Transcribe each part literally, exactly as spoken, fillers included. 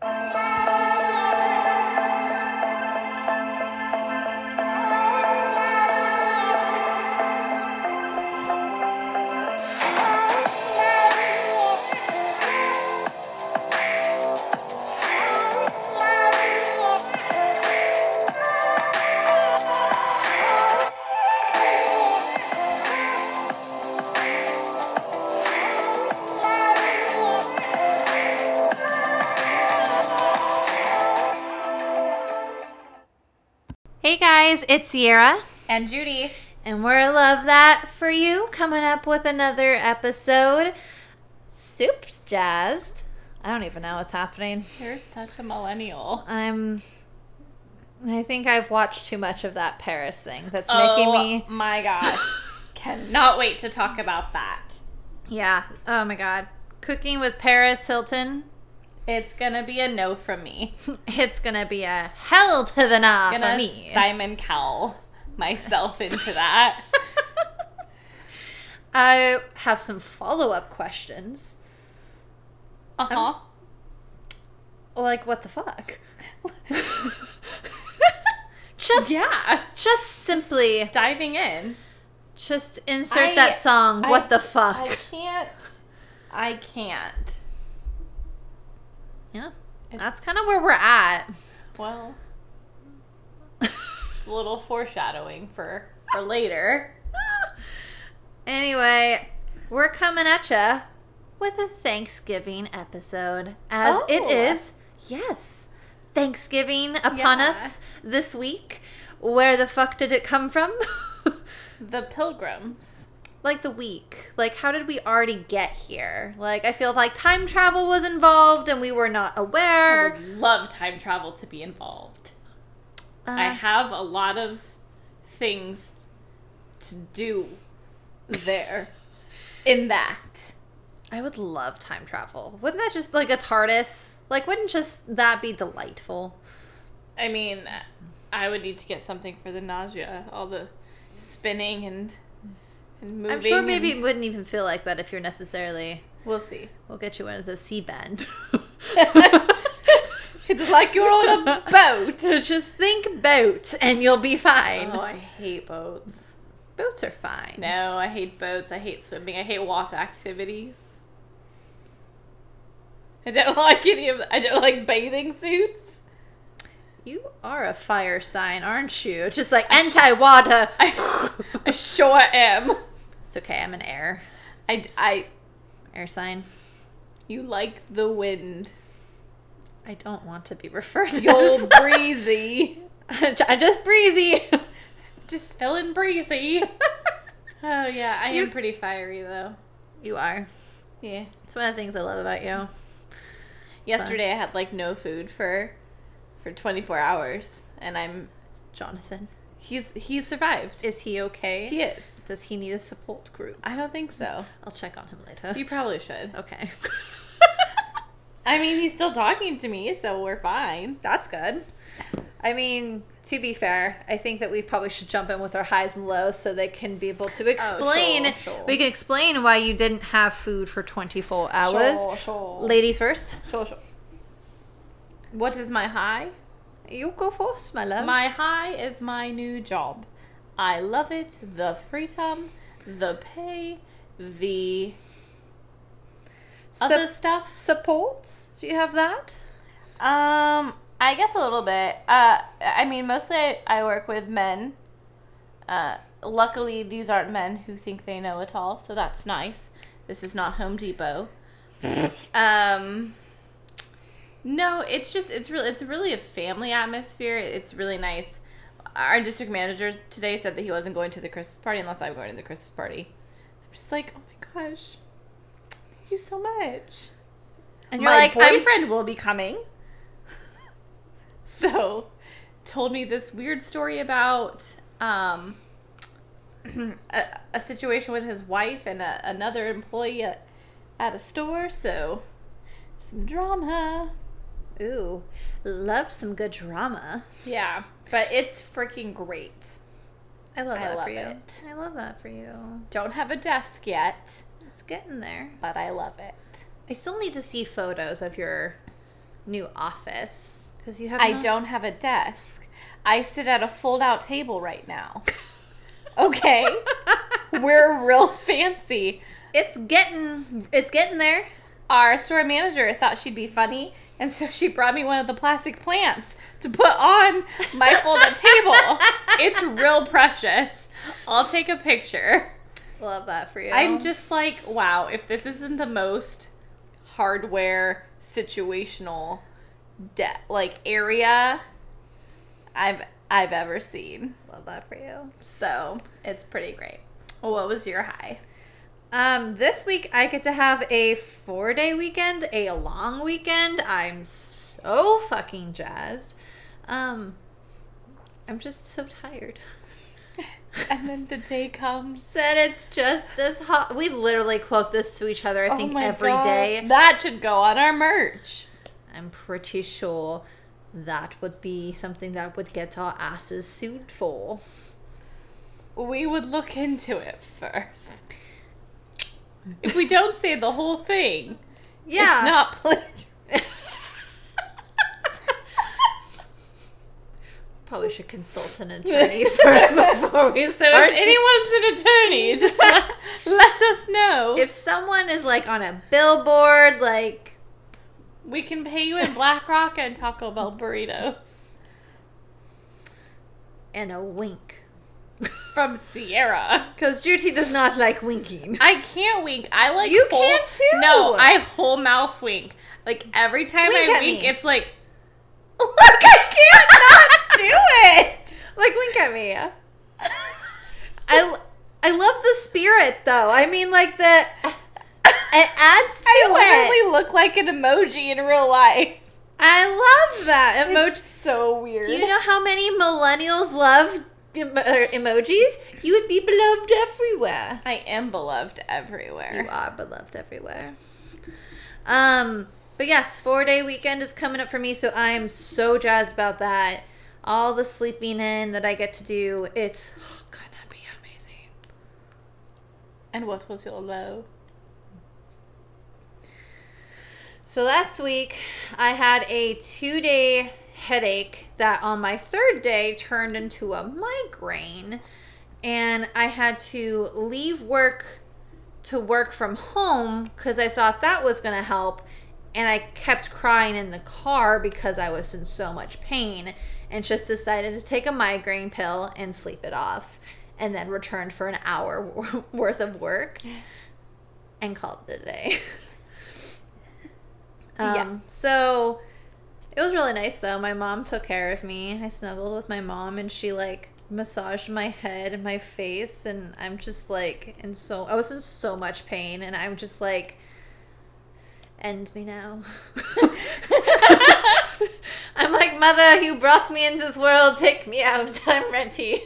Hey guys, it's Sierra. And Judy. And we're Love That For You, coming up with another episode. Soup's jazzed. I don't even know what's happening. You're such a millennial. I'm... I think I've watched too much of that Paris thing. That's oh, making me... Oh my gosh. Cannot wait to talk about that. Yeah. Oh my god. Cooking with Paris Hilton. It's gonna be a no from me. It's gonna be a hell to the nah gonna for me. Simon Cowell myself into that. I have some follow-up questions. Uh-huh. Um, like, what the fuck? just yeah. Just simply just diving in. Just insert I, that song, I, What the Fuck. I can't. I can't. Yeah. That's kind of where we're at. Well, it's a little foreshadowing for, for later. Anyway, we're coming at ya with a Thanksgiving episode. As oh. it is, yes, Thanksgiving upon yeah. us this week. Where the fuck did it come from? The Pilgrims. Like the week. Like, how did we already get here? Like, I feel like time travel was involved and we were not aware. I would love time travel to be involved. Uh, I have a lot of things to do there in that. I would love time travel. Wouldn't that just, like, a TARDIS? Like, wouldn't just that be delightful? I mean, I would need to get something for the nausea. All the spinning and... And moving. I'm sure maybe and... it wouldn't even feel like that if you're necessarily... We'll see. We'll get you one of those C-band. It's like you're on a boat. Just think boat and you'll be fine. Oh, I hate boats. Boats are fine. No, I hate boats. I hate swimming. I hate water activities. I don't like any of... I don't like bathing suits. You are a fire sign, aren't you? Just like anti-water. I, I sure am. It's okay, I'm an air. I, I... Air sign. You like the wind. I don't want to be referred to You're as breezy. I'm just breezy. Just feeling breezy. Oh, yeah. I you, am pretty fiery, though. You are. Yeah. It's one of the things I love about you. It's Yesterday, fun. I had, like, no food for... for twenty-four hours, and I'm... Jonathan. He's he's survived. Is he okay? He is. Does he need a support group? I don't think so. I'll check on him later. You probably should. Okay. I mean, he's still talking to me, so we're fine. That's good. I mean, to be fair, I think that we probably should jump in with our highs and lows so they can be able to explain. Oh, sure, sure. We can explain why you didn't have food for twenty-four hours. Sure, sure. Ladies first. Sure, sure. What is my high? You go first, my love. My high is my new job. I love it. The freedom, the pay, the Sup- other stuff. Supports? Do you have that? Um, I guess a little bit. Uh, I mean, mostly I work with men. Uh, luckily, these aren't men who think they know it all, so that's nice. This is not Home Depot. um... No, it's just, it's really, it's really a family atmosphere. It's really nice. Our district manager today said that he wasn't going to the Christmas party unless I'm going to the Christmas party. I'm just like, oh my gosh, thank you so much. And you're My like, boyfriend I'm- will be coming. So, told me this weird story about um, a, a situation with his wife and a, another employee at, at a store. So, some drama. Ooh, love some good drama. Yeah, but it's freaking great. I love I that love for you. it. I love that for you. Don't have a desk yet, It's getting there. but I love it. I still need to see photos of your new office? Because you have. I no- don't have a desk. I sit at a fold-out table right now. Okay, we're real fancy. It's getting. It's getting there. Our store manager thought she'd be funny, and so she brought me one of the plastic plants to put on my fold-up table. It's real precious. I'll take a picture. Love that for you. I'm just like, wow, if this isn't the most hardware situational de- like area I've I've ever seen. love that for you. So, it's pretty great. Well, what was your high? Um, this week I get to have a four day weekend, a long weekend. I'm so fucking jazzed. Um, I'm just so tired. And then the day comes. Said it's just as hot. We literally quote this to each other, I think, oh my every gosh. day. That should go on our merch. I'm pretty sure that would be something that would get our asses sued for. We would look into it first. If we don't say the whole thing, Yeah. it's not plagiarism. Probably should consult an attorney first before we So start. if anyone's an attorney, just let, let us know. If someone is like on a billboard, like We can pay you in Black Rock and Taco Bell burritos. and a wink. From Sierra. Because Judy does not like winking. I can't wink. I like You whole, can too. No, I whole mouth wink. Like every time Wink I at wink, me. it's like Look, I can't not do it. Like, wink at me. I, I love the spirit, though. I mean, like, the... It adds to I it. literally look like an emoji in real life. I love that. Emoji. It's so weird. Do you know how many millennials love em- er, emojis? You would be beloved everywhere. I am beloved everywhere. You are beloved everywhere. Um, but yes, four day weekend is coming up for me, so I am so jazzed about that. All the sleeping in that I get to do, it's oh, gonna be amazing. And what was your low? So last week, I had a two day headache that on my third day turned into a migraine, and I had to leave work to work from home because I thought that was going to help, and I kept crying in the car because I was in so much pain, and just decided to take a migraine pill and sleep it off, and then returned for an hour worth of work and called it a day. um, Yeah. So it was really nice though. My mom took care of me. I snuggled with my mom and she like massaged my head and my face, and I'm just like in so I was in so much pain, and I'm just like, end me now. I'm like, mother, you brought me into this world, take me out, I'm ready.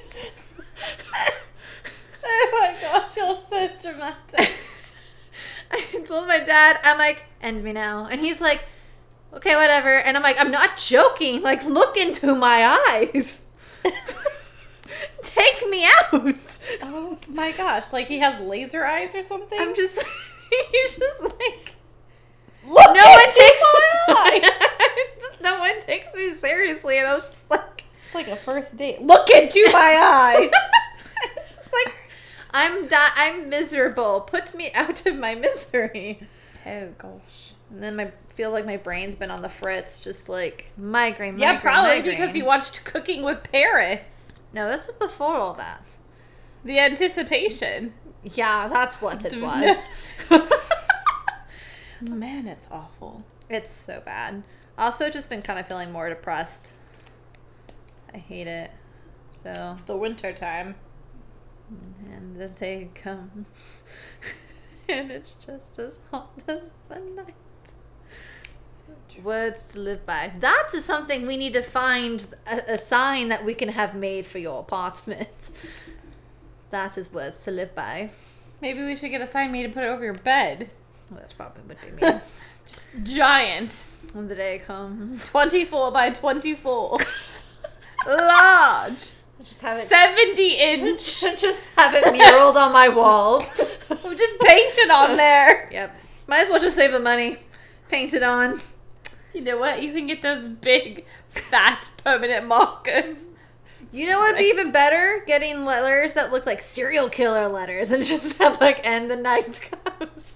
Oh my gosh, you're so dramatic. I told my dad, I'm like, end me now. And he's like, okay, whatever. And I'm like, I'm not joking. Like, look into my eyes. Take me out. Oh my gosh, like he has laser eyes or something? I'm just, he's just like, Look no one into takes my eyes. just, no one takes me seriously. And I was just like, It's like a first date. Look into my eyes. I was just like, I'm di- I'm miserable. Put me out of my misery. Oh gosh. And then my feel like my brain's been on the fritz, just like migraine. Yeah, migraine, probably migraine. because you watched Cooking with Paris. No, this was before all that. The anticipation. Yeah, that's what it D- was. Man, it's awful. It's so bad. Also, just been kind of feeling more depressed. I hate it. So, It's the winter time. and the day comes, and it's just as hot as the night. So true. Words to live by. That is something we need to find a, a sign that we can have made for your apartment. That is words to live by. Maybe we should get a sign made and put it over your bed. Well, that's probably what they mean. Just giant. When the day comes. twenty-four by twenty-four. Large. Just have it seventy inch. just have it muraled on my wall. Just paint it on there. Yep. Might as well just save the money. Paint it on. You know what? You can get those big, fat, permanent markers. You know what'd be even better? Getting letters that look like serial killer letters and just have like, and the night comes.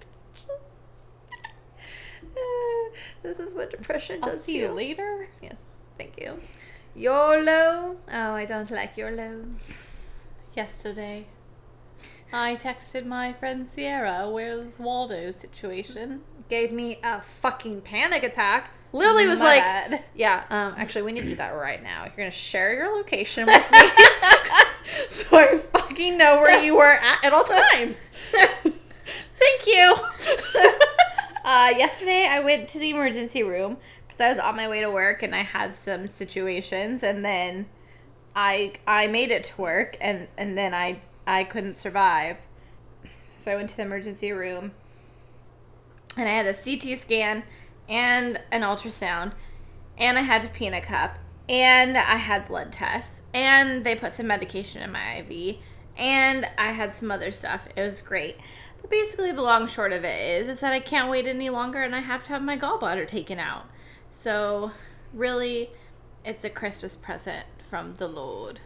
This is what depression I'll does see to you later. Yes, thank you. YOLO. Oh, I don't like YOLO. Yesterday, I texted my friend Sierra, where's Waldo situation. Gave me a fucking panic attack. Literally was My like, bad. yeah, um, actually, we need to do that right now. You're going to share your location with me so I fucking know where you were at at all times. Thank you. Uh, yesterday, I went to the emergency room because I was on my way to work and I had some situations, and then I I made it to work, and, and then I I couldn't survive. So I went to the emergency room, and I had a C T scan and an ultrasound, and I had to pee in a cup, and I had blood tests, and they put some medication in my I V, and I had some other stuff. It was great. But basically, the long short of it is, is that I can't wait any longer, and I have to have my gallbladder taken out. So, really, it's a Christmas present from the Lord.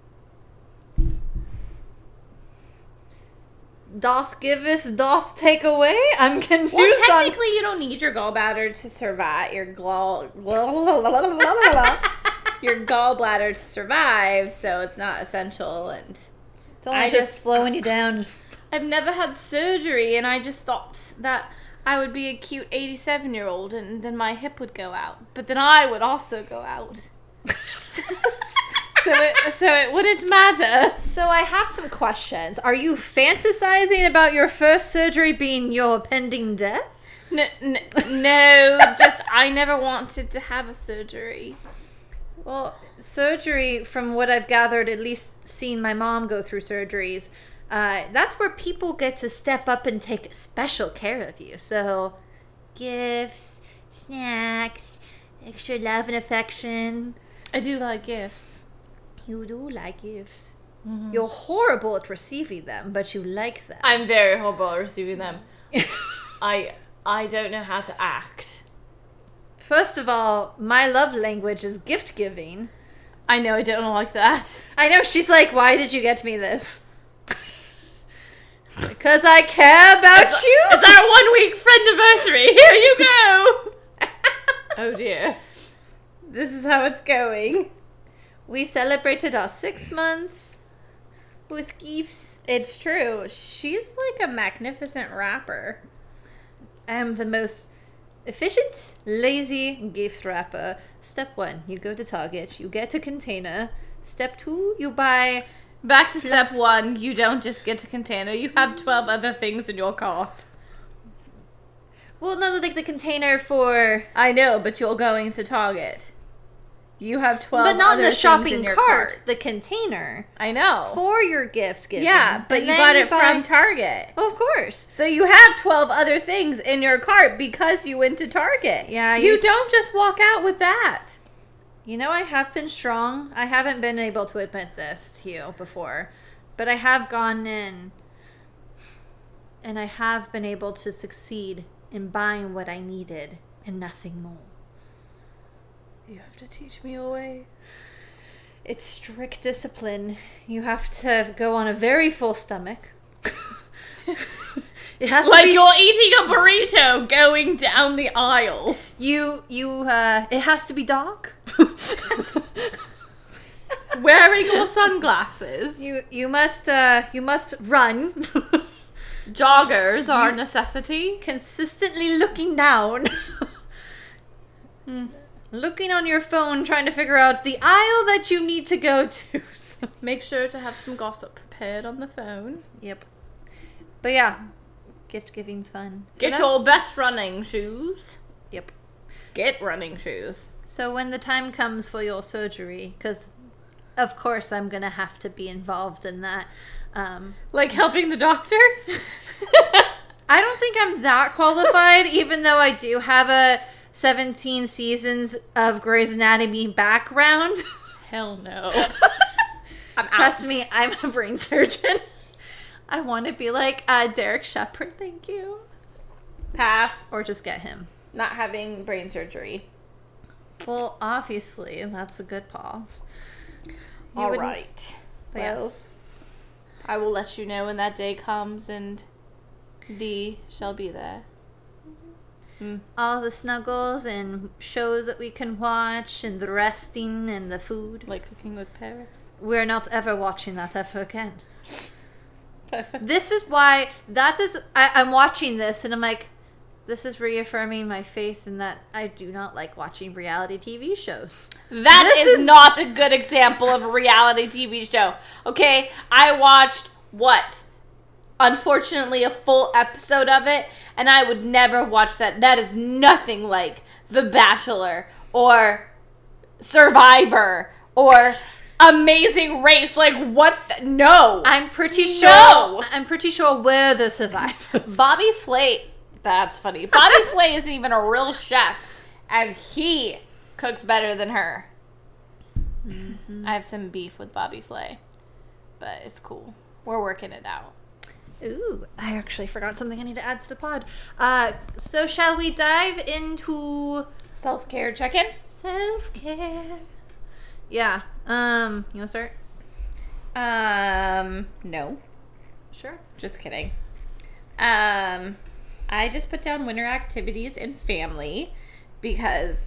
Doth giveth, doth take away? I'm confused Well, on... technically, you don't need your gallbladder to survive. Your gall... your gallbladder to survive, so it's not essential, and... It's only I just, just- slowing you down. I've never had surgery, and I just thought that I would be a cute eighty-seven-year-old, and then my hip would go out. But then I would also go out. so, it, so it wouldn't matter. So I have some questions. Are you fantasizing about your first surgery being your pending death? No, no, no, just I never wanted to have a surgery. Well, surgery, from what I've gathered, at least seen my mom go through surgeries, uh, that's where people get to step up and take special care of you. So, gifts, snacks, extra love and affection. I do like gifts. You do like gifts. Mm-hmm. You're horrible at receiving them, but you like them. I'm very horrible at receiving them. I I don't know how to act. First of all, my love language is gift giving. I know I don't like that. I know, she's like, why did you get me this? Because I care about It's, you. it's our one week friendiversary. Here you go. Oh dear. This is how it's going. We celebrated our six months with gifts. It's true. She's like a magnificent rapper. I am the most efficient, lazy gift wrapper. Step one, you go to Target, you get a container. Step two, you buy... Back to step one, you don't just get a container, you have twelve other things in your cart. Well, no, like the container for... I know, but you're going to Target. You have twelve But not other the things shopping in your cart. cart. The container. I know. For your gift giving. Yeah, but And you then got it buy- from Target. Oh, of course. So you have twelve other things in your cart because you went to Target. Yeah, You you s- don't just walk out with that. You know, I have been strong. I haven't been able to admit this to you before, but I have gone in and I have been able to succeed in buying what I needed and nothing more. You have to teach me your ways. It's strict discipline. You have to go on a very full stomach. It has Like to be, you're eating a burrito going down the aisle. you you uh it has to be dark. Wearing your sunglasses. You you must uh you must run. Joggers are a necessity. Consistently looking down. Hmm. Looking on your phone, trying to figure out the aisle that you need to go to. So- Make sure to have some gossip prepared on the phone. Yep. But yeah, gift giving's fun. So Get that- your best running shoes. Yep. Get running shoes. So when the time comes for your surgery, because of course I'm gonna have to be involved in that. Um, Like helping the doctors? I don't think I'm that qualified, even though I do have a seventeen seasons of Grey's Anatomy background. Hell no. I'm Trust out. me, I'm a brain surgeon. I want to be like uh, Derek Shepherd, thank you. Pass. Or just get him. not having brain surgery. Well, obviously, that's a good part. All right. Well, Yes. I will let you know when that day comes and thee shall be there. Mm. All the snuggles and shows that we can watch and the resting and the food. Like Cooking with Paris. We're not ever watching that ever again. This is why, that is, I, I'm watching this and I'm like, this is reaffirming my faith in that I do not like watching reality T V shows. That This is, is- not a good example of a reality T V show. Okay, I watched, what? Unfortunately, a full episode of it, and I would never watch that. That is nothing like The Bachelor or Survivor or Amazing Race. Like, what? The- no. I'm pretty sure, No. I'm pretty sure we're the survivors. Bobby Flay, that's funny. Bobby Flay isn't even a real chef, and he cooks better than her. Mm-hmm. I have some beef with Bobby Flay, but it's cool. We're working it out. Ooh, I actually forgot something I need to add to the pod. Uh, so shall we dive into Self-care check-in? self-care? Yeah. Um, you want to start? Um, no. Sure. Just kidding. Um, I just put down winter activities and family because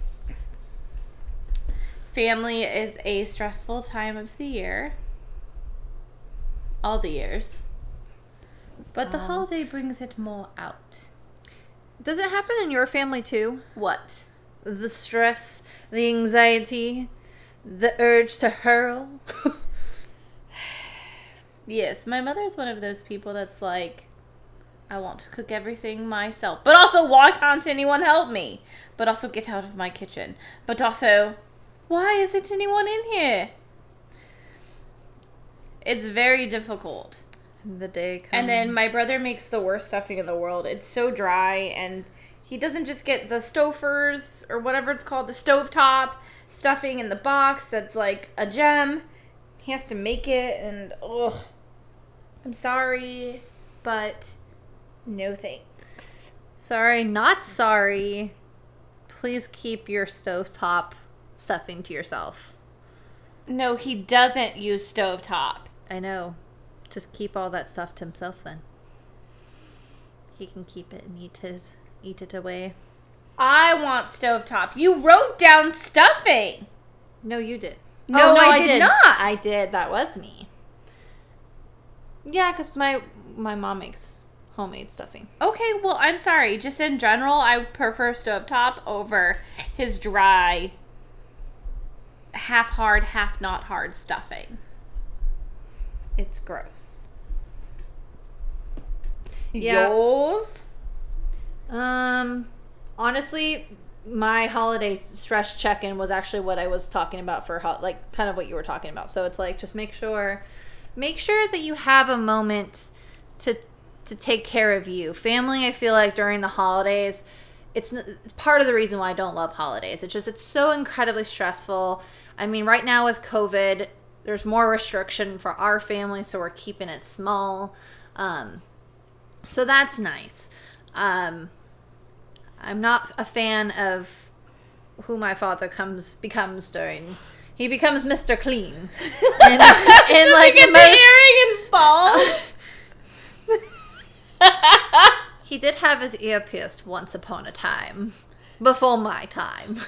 family is a stressful time of the year. All the years. But the Um, holiday brings it more out. Does it happen in your family too? What? The stress, the anxiety, the urge to hurl. Yes, my mother's one of those people that's like, I want to cook everything myself. But also, why can't anyone help me? But also, get out of my kitchen. But also, why isn't anyone in here? It's very difficult. The day comes. And then my brother makes the worst stuffing in the world. It's so dry, and he doesn't just get the Stouffer's, or whatever it's called, the stovetop stuffing in the box that's like a gem. He has to make it, and ugh. I'm sorry, but no thanks. Sorry, not sorry. Please keep your stovetop stuffing to yourself. No, he doesn't use stovetop. I know. Just keep all that stuff to himself then. He can keep it and eat his eat it away. I want stovetop. You wrote down stuffing. No, you did. No, I did not. I did. That was me. Yeah, because my my mom makes homemade stuffing. Okay, well, I'm sorry. Just in general, I prefer stovetop over his dry, half hard, half not hard stuffing. It's gross. Yeah. Yours? Um, honestly, my holiday stress check-in was actually what I was talking about for ho- like kind of what you were talking about. So it's like just make sure, make sure that you have a moment to to take care of you. Family, I feel like during the holidays, it's, n- it's part of the reason why I don't love holidays. It's just it's so incredibly stressful. I mean, right now with COVID, there's more restriction for our family, so we're keeping it small. Um, so that's nice. Um, I'm not a fan of who my father comes becomes during. He becomes Mister Clean, and, and like the most, earring and ball. he did have his ear pierced once upon a time, before my time.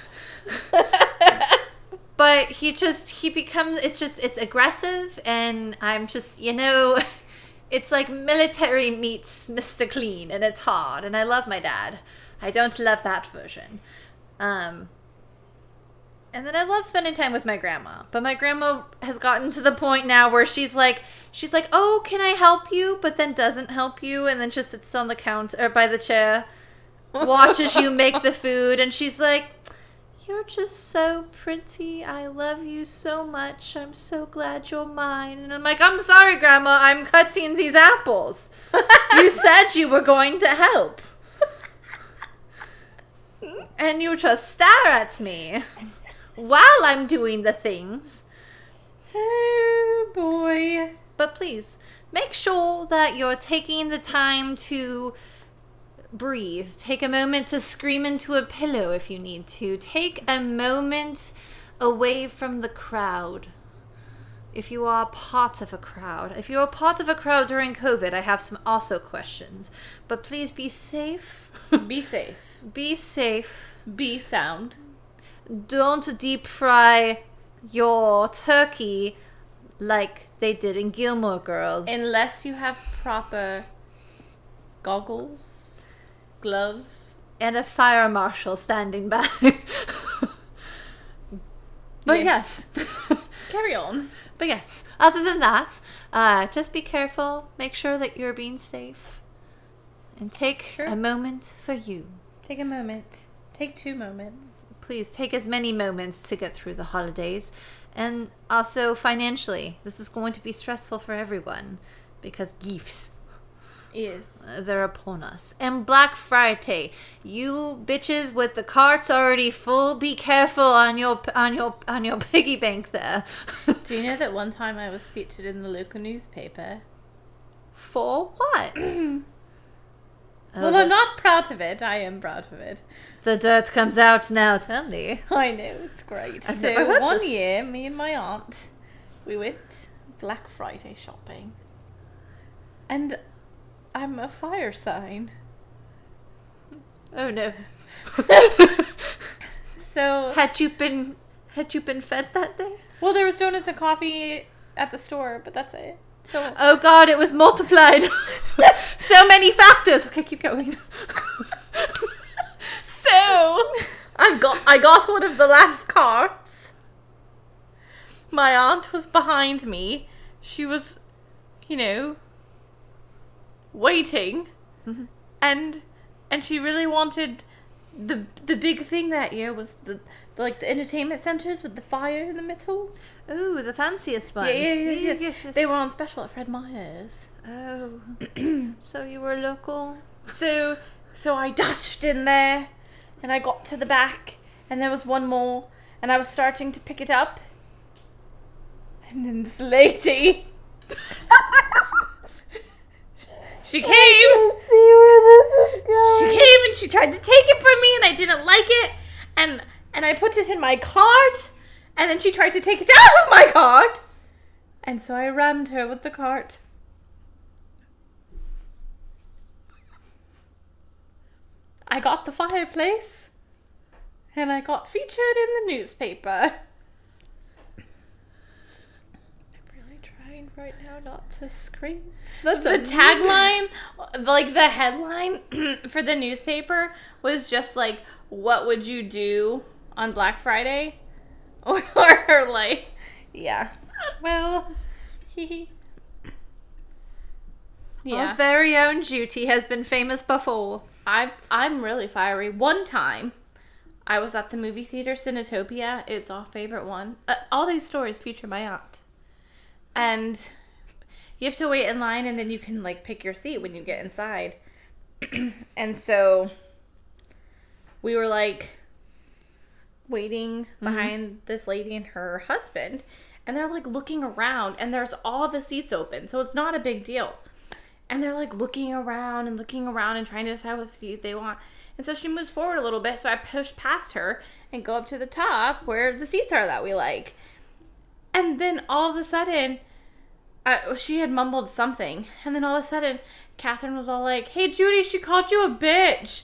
But he just, he becomes, it's just, it's aggressive, and I'm just, you know, it's like military meets Mister Clean, and it's hard, and I love my dad. I don't love that version. Um, and then I love spending time with my grandma, but my grandma has gotten to the point now where she's like, she's like, oh, can I help you? But then doesn't help you, and then just sits on the counter, or by the chair, watches you make the food, and she's like, you're just so pretty. I love you so much. I'm so glad you're mine. And I'm like, I'm sorry, Grandma. I'm cutting these apples. You said you were going to help. And you just stare at me while I'm doing the things. Oh, boy. But please, make sure that you're taking the time to breathe. Take a moment to scream into a pillow if you need to. Take a moment away from the crowd. If you are part of a crowd. If you're part of a crowd during COVID, I have some also questions. But please be safe. Be safe. Be safe. Be sound. Don't deep fry your turkey like they did in Gilmore Girls. Unless you have proper goggles, gloves, and a fire marshal standing by. But yes. yes. Carry on. But yes, other than that, uh, just be careful. Make sure that you're being safe. And take Sure. a moment for you. Take a moment. Take two moments. Please take as many moments to get through the holidays. And also financially, this is going to be stressful for everyone. Because gifts, Is. uh, they're upon us. And Black Friday, you bitches with the carts already full, be careful on your on your on your piggy bank there. Do you know that one time I was featured in the local newspaper? For what? Oh, Well, the, I'm not proud of it. I am proud of it. the dirt comes out now. Tell me. I know, it's great. I've never so heard one this. year, me and my aunt, we went Black Friday shopping. And I'm a fire sign. Oh no. So, Had you been had you been fed that day? well, there was donuts and coffee at the store, but that's it. So, Oh god, it was multiplied. So many factors. Okay, keep going. so I've got I got one of the last carts. My aunt was behind me. She was, you know, waiting, Mhm. and and she really wanted the the big thing that year was the, the like the entertainment centers with the fire in the middle. Ooh, the fanciest ones. Yeah, yeah, yeah, yes. yes, yes. They were on special at Fred Meyer's. Oh. So you were local? So so I dashed in there, and I got to the back, and there was one more, and I was starting to pick it up, and then this lady. She came. See where this is She came and she tried to take it from me, and I didn't like it, and and I put it in my cart, and then she tried to take it out of my cart, and so I rammed her with the cart. I got the fireplace, and I got featured in the newspaper. I'm really trying right now not to scream. That's The a tagline, like the headline for the newspaper was just like, what would you do on Black Friday? Or, or like, yeah. Well, hee hee. Our Yeah. very own Juti has been famous before. I I'm really fiery. One time, I was at the movie theater Cinetopia. It's our favorite one. Uh, all these stories feature my aunt, and you have to wait in line, and then you can like pick your seat when you get inside. And so we were like waiting behind this lady and her husband, and they're like looking around, and there's all the seats open, so it's not a big deal. And they're like looking around and looking around and trying to decide what seat they want. And so she moves forward a little bit, so I push past her and go up to the top where the seats are that we like. And then all of a sudden, uh, she had mumbled something. And then all of a sudden, Catherine was all like, "Hey, Judy, she called you a bitch."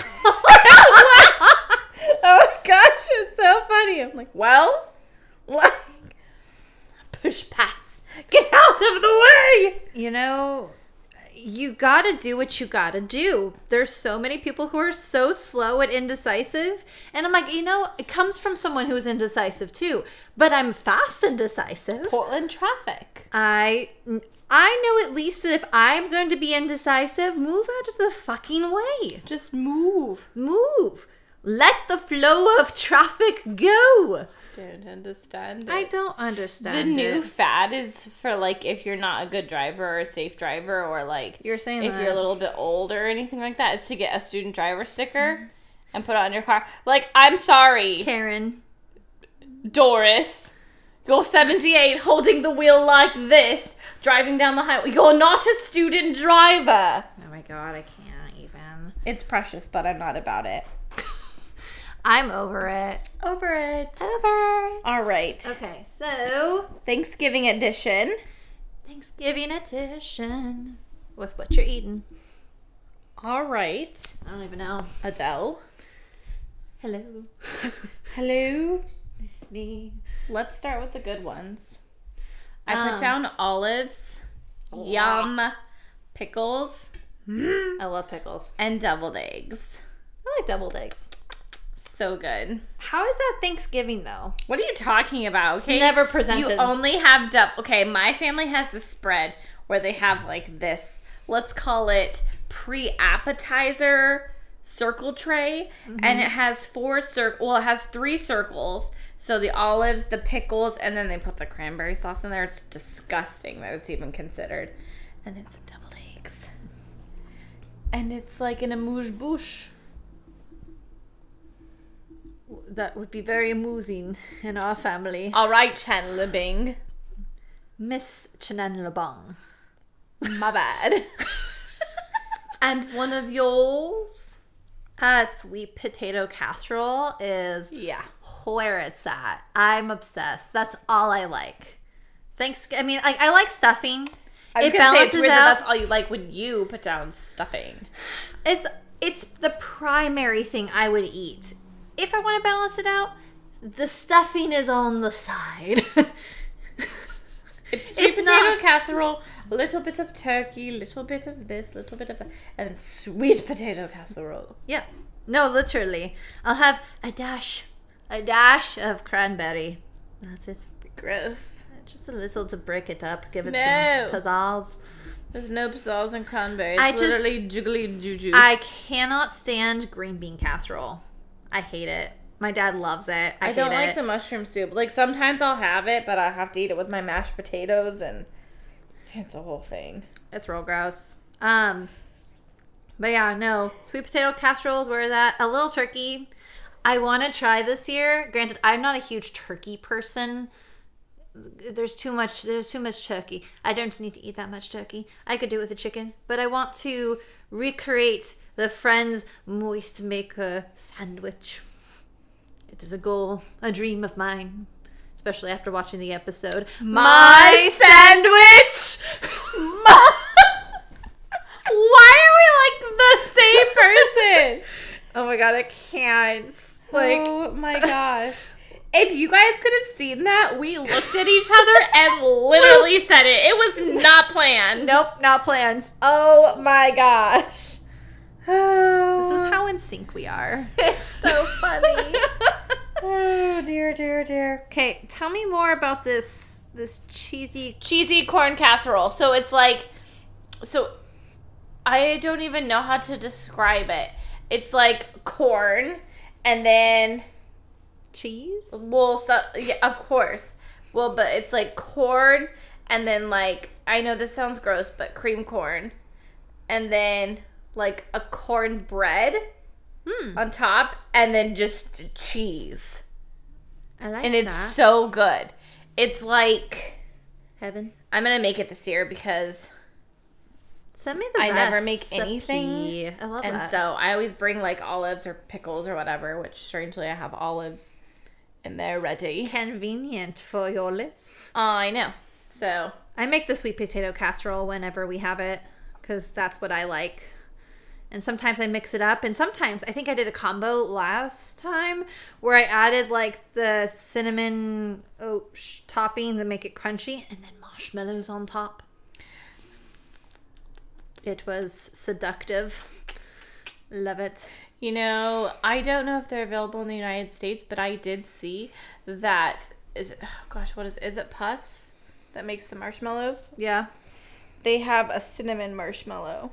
Oh my gosh, it's so funny. I'm like, well, like, push past. Get out of the way. You know, you gotta do what you gotta do. There's so many people who are so slow and indecisive. And I'm like, you know, it comes from someone who's indecisive too. But I'm fast and decisive. Portland traffic. I I know at least that if I'm going to be indecisive, move out of the fucking way. Just move. Move. Let the flow of traffic go. Don't understand it. I don't The understand new it. fad is for like if you're not a good driver or a safe driver or like You're saying if that. you're a little bit old or anything like that is to get a student driver sticker and put it on your car. Like, I'm sorry, Karen. Doris. You're seventy-eight holding the wheel like this, driving down the highway. You're not a student driver. Oh my god, I can't even. It's precious, but I'm not about it. I'm over it. Over it. Over it. All right. Okay, so Thanksgiving edition. Thanksgiving edition with what you're eating. All right. I don't even know. Adele. Hello. Hello. It's me. Let's start with the good ones. I Um, put down olives, yum, pickles, I love pickles. and deviled eggs. I like deviled eggs. So good. How is that Thanksgiving though? What are you talking about? Okay, never presented. You only have dou- Okay, my family has this spread where they have like this. Let's call it pre-appetizer circle tray, mm-hmm. and it has four cir- Well, it has three circles. So the olives, the pickles, and then they put the cranberry sauce in there. It's disgusting that it's even considered. And then some deviled eggs. And it's like an amuse-bouche. That would be very amusing in our family. All right, Chandler Bing. Miss Chenan Lebong. My bad. And one of yours? Uh, sweet potato casserole is Yeah. where it's at. I'm obsessed. That's all I like. Thanks. I mean, I, I like stuffing. I was it gonna say it's balances weird out. that that's all you like when you put down stuffing. It's it's the primary thing I would eat. If I want to balance it out, the stuffing is on the side. It's sweet It's potato not- casserole, a little bit of turkey, little bit of this, little bit of that, and sweet potato casserole. Yeah. No, literally. I'll have a dash, a dash of cranberry. That's it. Gross. Just a little to break it up, give it No. some pizzazz. There's no pizzazz and cranberry. It's I just- literally jiggly juju. I cannot stand green bean casserole. I hate it. My dad loves it. I, I don't hate like it. the mushroom soup. Like, sometimes I'll have it, but I have to eat it with my mashed potatoes, and it's a whole thing. It's real gross. Um, but yeah, no. Sweet potato casserole is where that. A little turkey. I want to try this year. Granted, I'm not a huge turkey person. There's too much. There's too much turkey. I don't need to eat that much turkey. I could do it with a chicken, but I want to recreate the Friends Moist Maker sandwich. It is a goal, a dream of mine, especially after watching the episode. My sandwich. My- Why are we like the same person? Oh my god, I can't. Like, oh my gosh. If you guys could have seen that, we looked at each other and literally said it. It was not planned. nope, not planned. Oh my gosh. This is how in sync we are. It's so funny. Oh dear, dear, dear. Okay, tell me more about this this cheesy. Cheesy corn casserole. So it's like, so I don't even know how to describe it. It's like corn, and then Cheese? well, so, yeah, of course. Well, but it's like corn, and then like, I know this sounds gross, but cream corn, and then like a corn bread Hmm. on top, and then just cheese. I like And it's that. so good. It's like, Heaven. I'm gonna make it this year because Send me the I never make recipe. anything. I love and that. so I always bring like olives or pickles or whatever, which strangely I have olives in there ready. Convenient for your list. Oh, I know. So I make the sweet potato casserole whenever we have it because that's what I like. And sometimes I mix it up. And sometimes, I think I did a combo last time where I added like the cinnamon oat sh- topping to make it crunchy and then marshmallows on top. It was seductive. Love it. you know, I don't know if they're available in the United States, but I did see that is it, oh gosh, what is is it Puffs that makes the marshmallows? Yeah. They have a cinnamon marshmallow.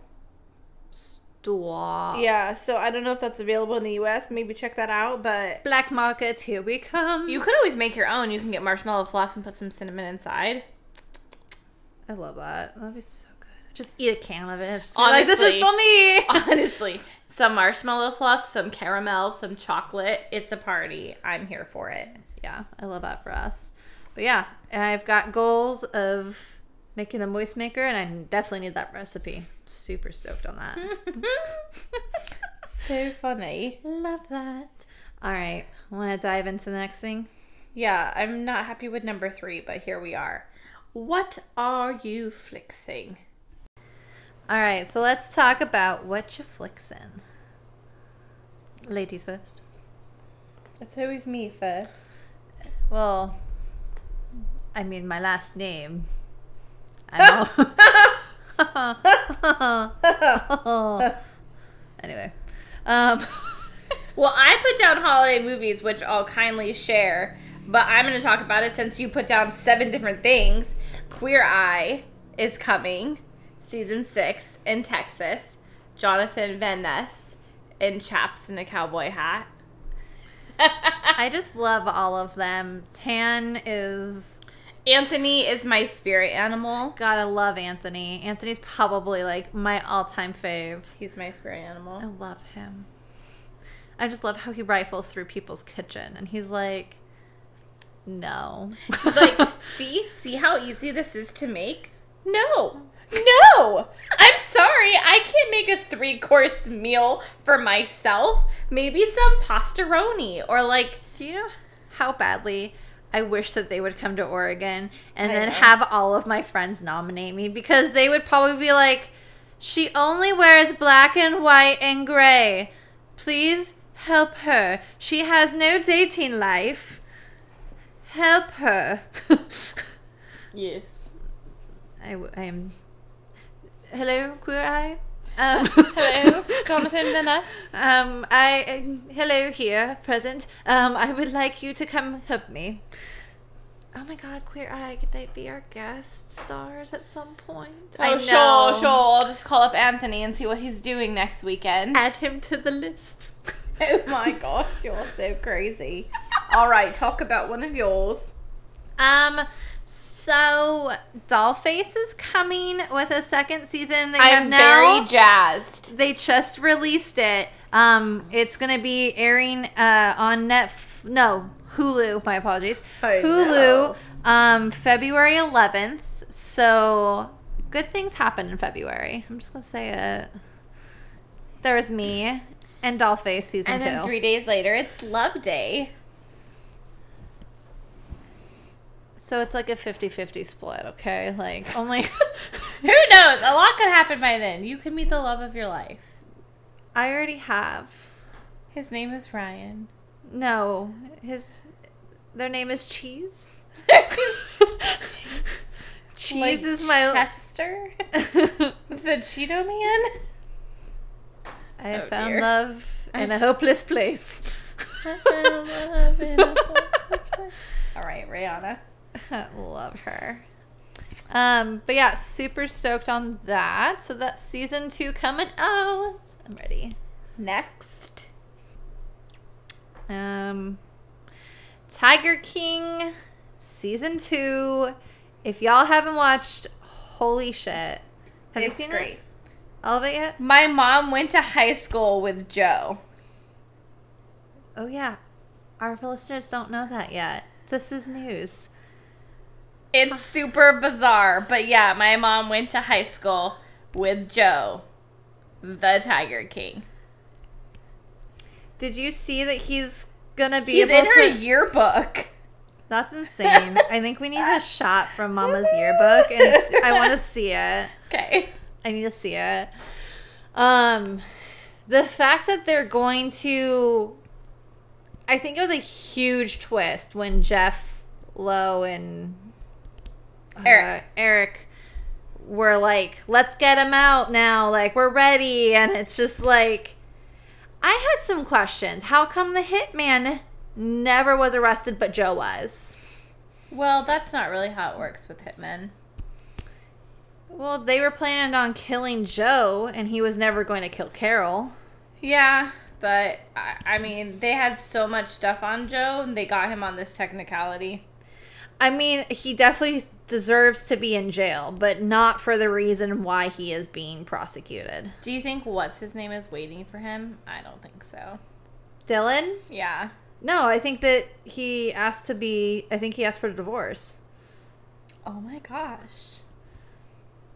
Stop. Yeah, so I don't know if that's available in the U S. Maybe check that out, but Black market, here we come. you could always make your own. You can get marshmallow fluff and put some cinnamon inside. I love that. That'd be so good. Just eat a can of it. Just be like, this is Honestly. for me. Honestly, some marshmallow fluff, some caramel, some chocolate. It's a party. I'm here for it. Yeah, I love that for us. But yeah, I've got goals of making a moist maker, and I definitely need that recipe. Super stoked on that. so funny. Love that. All right. Want to dive into the next thing? Yeah, I'm not happy with number three, but here we are. What are you flixing? All right. So let's talk about what you flixing. Ladies first. It's always me first. Well, I mean, my last name. I know. Anyway. Um... Well, I put down holiday movies, which I'll kindly share, but I'm going to talk about it since you put down seven different things. Queer Eye is coming, season six, in Texas. Jonathan Van Ness in chaps and a cowboy hat. I just love all of them. Tan is... Anthony is my spirit animal. Gotta love Anthony. Anthony's probably, like, my all-time fave. He's my spirit animal. I love him. I just love how he rifles through people's kitchen, and he's like, no. He's like, see? See how easy this is to make? No. No! I'm sorry, I can't make a three-course meal for myself. Maybe some pastaroni, or like... Do you know how badly I wish that they would come to Oregon and I then know. have all of my friends nominate me? Because they would probably be like, she only wears black and white and gray. Please help her. She has no dating life. Help her. Yes. I, I am... Hello, Queer Eye? Um, Hello, Jonathan Van Ness. Um, I... um, Hello here, present. Um, I would like you to come help me. Oh my god, Queer Eye, could they be our guest stars at some point? Oh, I know. sure, sure. I'll just call up Anthony and see what he's doing next weekend. Add him to the list. Oh my gosh, you're so crazy. All right, talk about one of yours. Um, so Dollface is coming with a second season. They I'm have now, very jazzed. They just released it. Um, it's gonna be airing uh on Netf no Hulu. My apologies. I Hulu. know. Um, February eleventh. So good things happen in February. I'm just gonna say it. There was me and Dollface season And two. then three days later, it's Love Day. So it's like a fifty-fifty split, okay? Like, only... Who knows? A lot could happen by then. You could meet the love of your life. I already have. His name is Ryan. No. His... Their name is Cheese. Cheese. Cheese Like is my... Chester? The Cheeto Man? I Oh, found dear. love in a hopeless place. I found love in a hopeless place. All right, Rihanna. Love her. Um, but yeah, super stoked on that. So that's season two coming out. I'm ready. Next. Um, Tiger King season two. If y'all haven't watched, holy shit. Have It's you seen great. it? All of it yet? My mom went to high school with Joe. Oh yeah. Our listeners don't know that yet. This is news. It's super bizarre, but yeah, my mom went to high school with Joe, the Tiger King. Did you see that he's gonna be He's able in her to... yearbook. That's insane. I think we need a shot from Mama's yearbook, and s- I want to see it. Okay. I need to see it. Um, the fact that they're going to... I think it was a huge twist when Jeff Lowe and uh, Eric. Eric were like, let's get him out now. Like, we're ready. And it's just like, I had some questions. How come the hitman never was arrested, but Joe was? Well, that's not really how it works with hitmen. Well, they were planning on killing Joe, and he was never going to kill Carol. Yeah, but I, I mean, they had so much stuff on Joe, and they got him on this technicality. I mean, he definitely deserves to be in jail, but not for the reason why he is being prosecuted. Do you think what's his name is waiting for him? I don't think so. Dylan? Yeah. No, I think that he asked to be, I think he asked for a divorce. Oh my gosh.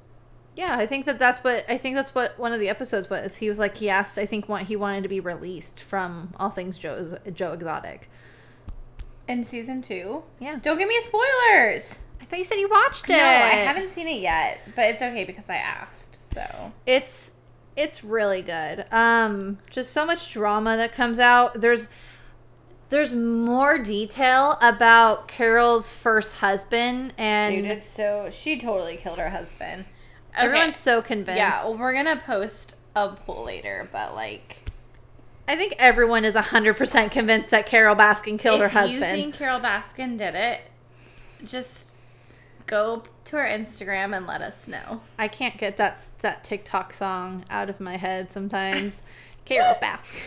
Yeah, I think that that's what I think that's what one of the episodes was. He was like he asked, I think what he wanted to be released from All Things Joe Joe Exotic. In season two? Yeah. Don't give me spoilers. I thought you said you watched it. No, I haven't seen it yet, but it's okay because I asked. So It's it's really good. Um, just so much drama that comes out. There's there's more detail about Carol's first husband, and dude, it's so she totally killed her husband. Okay. everyone's so convinced. Yeah, well, we're gonna post a poll later, but like, I think everyone is one hundred percent convinced that Carol Baskin killed her husband. If you think Carol Baskin did it, just go to our Instagram and let us know. I can't get that that TikTok song out of my head sometimes. Carol Baskin.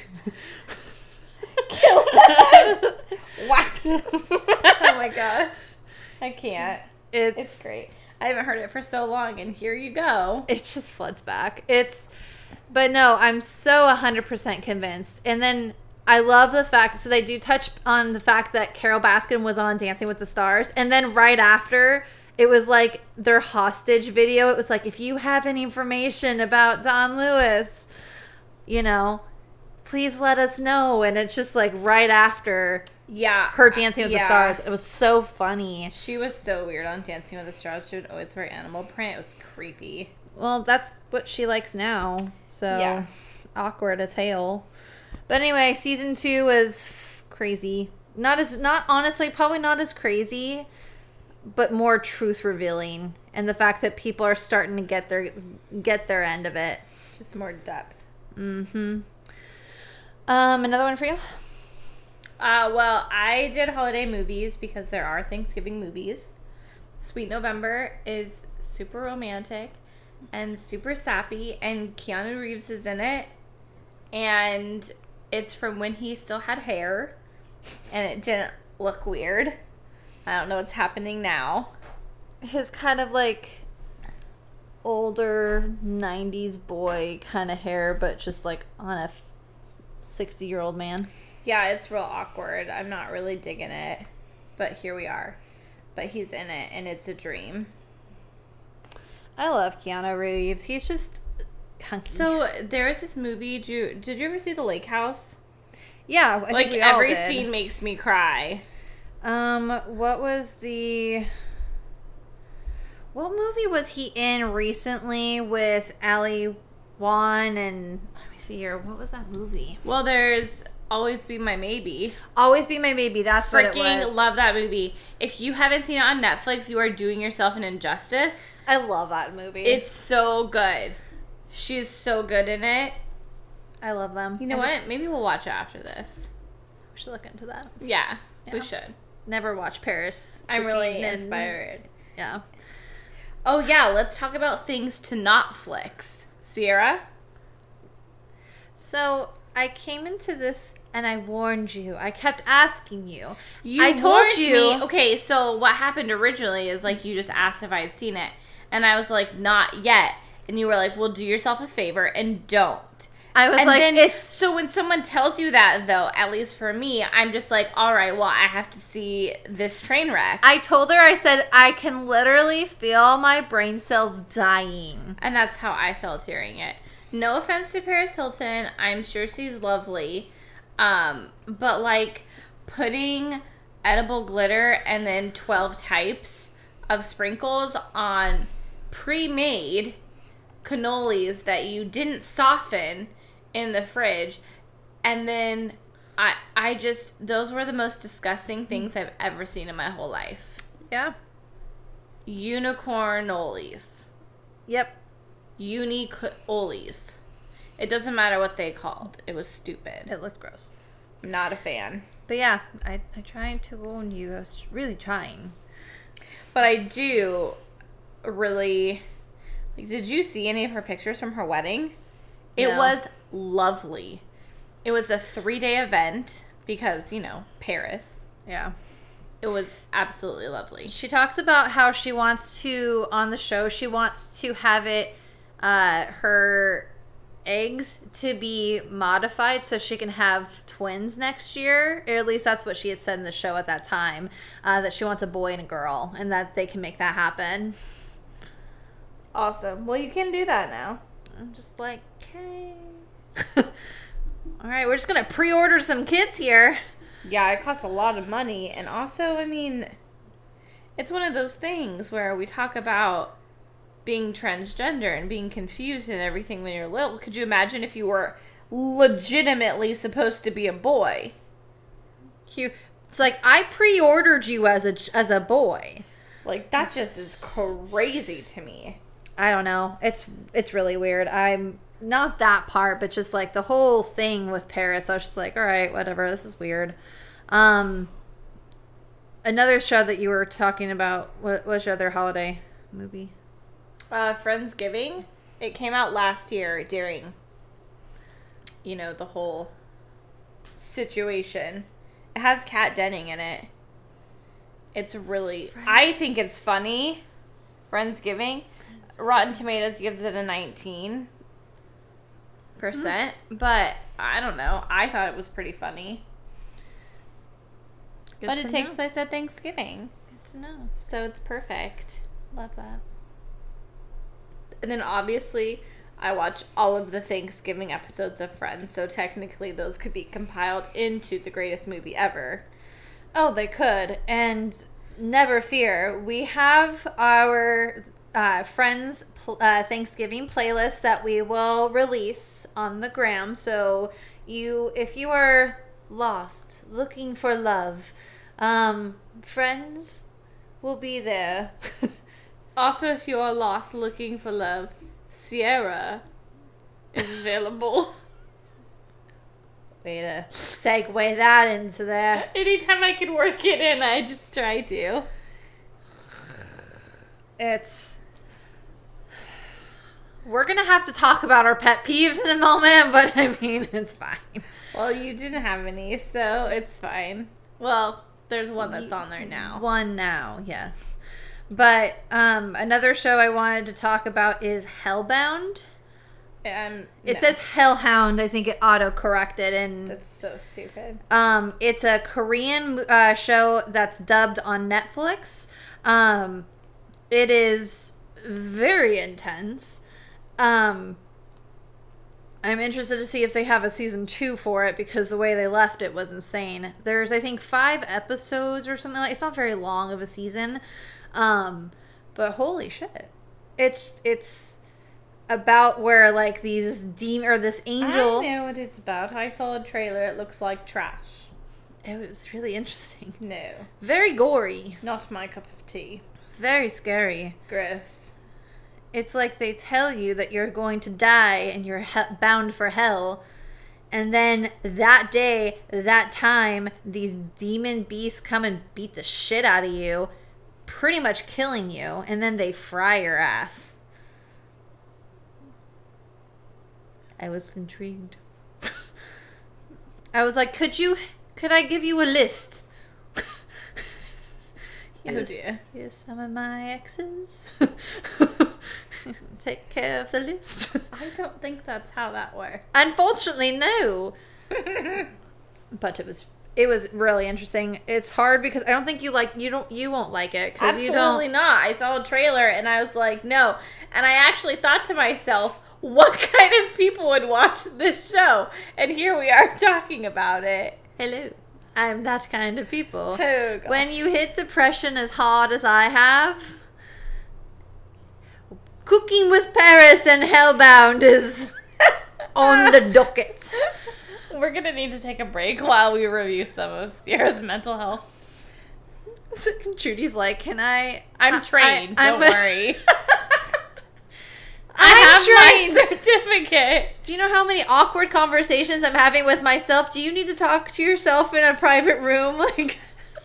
Kill that. Whack. Oh my gosh. I can't. It's, It's great. I haven't heard it for so long, and here you go. It just floods back. It's, but no, I'm so one hundred percent convinced. And then I love the fact, so they do touch on the fact that Carol Baskin was on Dancing with the Stars. And then right after, it was like their hostage video. It was like, if you have any information about Don Lewis, you know, please let us know. And it's just like right after Yeah. her Dancing with yeah. the Stars. It was so funny. She was so weird on Dancing with the Stars. She would always wear animal print. It was creepy. Well, that's what she likes now. So Yeah. awkward as hell. But anyway, season two was crazy. Not as not honestly, probably not as crazy, but more truth revealing, and the fact that people are starting to get their get their end of it. Just more depth. Mm-hmm. Um, another one for you? Uh, well, I did holiday movies because there are Thanksgiving movies. Sweet November is super romantic and super sappy, and Keanu Reeves is in it. And it's from when he still had hair, and it didn't look weird. I don't know what's happening now. His kind of like older nineties boy kind of hair, but just like on a sixty year old man. Yeah, it's real awkward. I'm not really digging it, but here we are. But he's in it, and it's a dream. I love Keanu Reeves. He's just hunky. So there was this movie. Did you, did you ever see The Lake House? yeah, I Like think we all every did. scene makes me cry. Um, what was the... What movie was he in recently with Ali Wong and... Let me see here. What was that movie? Well, there's Always Be My Maybe. Always Be My Maybe. That's what it Freaking was. love that movie. If you haven't seen it on Netflix, you are doing yourself an injustice. I love that movie. It's so good. She's so good in it. I love them. You know I what? just- Maybe we'll watch it after this. we should look into that. Yeah, we Yeah. should. Never watched Paris. I'm really fifteen and- inspired. Yeah. Oh, yeah, let's talk about things to not flicks. Sierra? So, I came into this and I warned you. I kept asking you. You I told warned you. me- okay, so what happened originally is like you just asked if I had seen it, and I was like, not yet. And you were like, well, do yourself a favor and don't. I was And like, then, it's... so when someone tells you that, though, at least for me, I'm just like, all right, well, I have to see this train wreck. I told her, I said, I can literally feel my brain cells dying. And that's how I felt hearing it. No offense to Paris Hilton. I'm sure she's lovely. Um, but like putting edible glitter and then twelve types of sprinkles on pre-made cannolis that you didn't soften in the fridge, and then I I just those were the most disgusting things I've ever seen in my whole life. Yeah. Unicornolis. Yep. Unicolis. It doesn't matter what they called. It was stupid. It looked gross. Not a fan. But yeah, I, I tried to warn you. I was really trying. But I do really... Like, did you see any of her pictures from her wedding? It No. was lovely. It was a three-day event because, you know, Paris. Yeah. It was absolutely lovely. She talks about how she wants to, on the show, she wants to have it, uh, her eggs to be modified so she can have twins next year. Or at least that's what she had said in the show at that time. Uh, that she wants a boy and a girl and that they can make that happen. Awesome. Well, you can do that now. I'm just like, okay. All right, we're just going to pre-order some kits here. Yeah, it costs a lot of money. And also, I mean, it's one of those things where we talk about being transgender and being confused and everything when you're little. Could you imagine if you were legitimately supposed to be a boy? You, it's like, I pre-ordered you as a, as a boy. Like, that just is crazy to me. I don't know. It's it's really weird. I'm not that part, but just like the whole thing with Paris. I was just like, all right, whatever. This is weird. Um, another show that you were talking about. What was your other holiday movie? Uh, Friendsgiving. It came out last year during, you know, the whole situation. It has Kat Denning in it. It's really, Friends. I think it's funny. Friendsgiving. Rotten Tomatoes gives it a nineteen percent, mm. but I don't know. I thought it was pretty funny. Good but it takes know. place at Thanksgiving. Good to know. So it's perfect. Love that. And then obviously I watch all of the Thanksgiving episodes of Friends, so technically those could be compiled into the greatest movie ever. Oh, they could. And never fear. We have our Uh, Friends uh, Thanksgiving playlist that we will release on the gram. So you, if you are lost, looking for love, um, Friends will be there. Also, if you are lost looking for love, Sierra is available. Way to segue that into there. Anytime I can work it in, I just try to. It's... We're going to have to talk about our pet peeves in a moment, but I mean, it's fine. Well, you didn't have any, so it's fine. Well, there's one that's on there now. One now, yes. But um, another show I wanted to talk about is Hellbound. Um, it no. says Hellhound. I think it auto-corrected. And that's so stupid. Um, it's a Korean uh, show that's dubbed on Netflix. Um, it is very intense. Um, I'm interested to see if they have a season two for it because the way they left it was insane. There's, I think, five episodes or something like. It's not very long of a season, um, but holy shit, it's it's about where like these demon or this angel. I know what it's about. I saw a trailer. It looks like trash. It was really interesting. No, very gory. Not my cup of tea. Very scary. Gross. It's like they tell you that you're going to die and you're he- bound for hell. And then that day, that time, these demon beasts come and beat the shit out of you, pretty much killing you. And then they fry your ass. I was intrigued. I was like, could you, could I give you a list? Oh dear. Here's some of my exes. Take care of the list. I don't think that's how that works. Unfortunately, no. But it was it was really interesting. It's hard because I don't think you like you don't you won't like it because you don't. Absolutely not. I saw a trailer and I was like, no. And I actually thought to myself, what kind of people would watch this show? And here we are talking about it. Hello. I'm that kind of people. Oh, gosh. When you hit depression as hard as I have, Cooking with Paris and Hellbound is on the docket. We're going to need to take a break while we review some of Sierra's mental health. Trudy's like, can I... I'm trained, I, don't I'm worry. I'm I have trained. my certificate. Do you know how many awkward conversations I'm having with myself? Do you need to talk to yourself in a private room? Like, can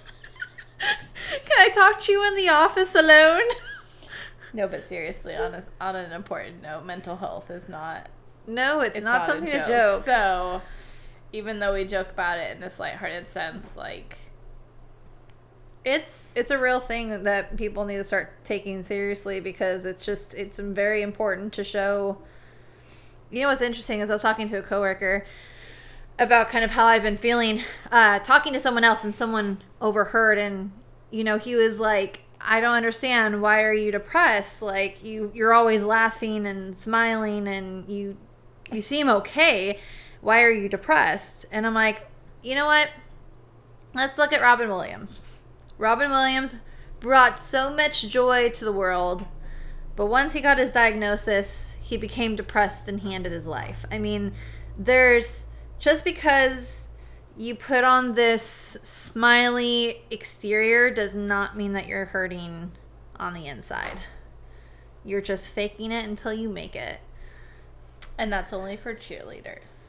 I talk to you in the office alone? No, but seriously, on a, on an important note, mental health is not. No, it's, it's not, not something a joke. to joke. So, even though we joke about it in this lighthearted sense, like. It's it's a real thing that people need to start taking seriously because it's just it's very important to show. You know what's interesting is I was talking to a coworker about kind of how I've been feeling, uh, talking to someone else and someone overheard, and you know he was like, I don't understand. Why are you depressed? Like, you, you're always laughing and smiling and you, you seem okay. Why are you depressed? And I'm like, you know what? Let's look at Robin Williams. Robin Williams brought so much joy to the world, but once he got his diagnosis, he became depressed and he ended his life. I mean, there's, just because you put on this smiley exterior does not mean that you're hurting on the inside. You're just faking it until you make it. And that's only for cheerleaders.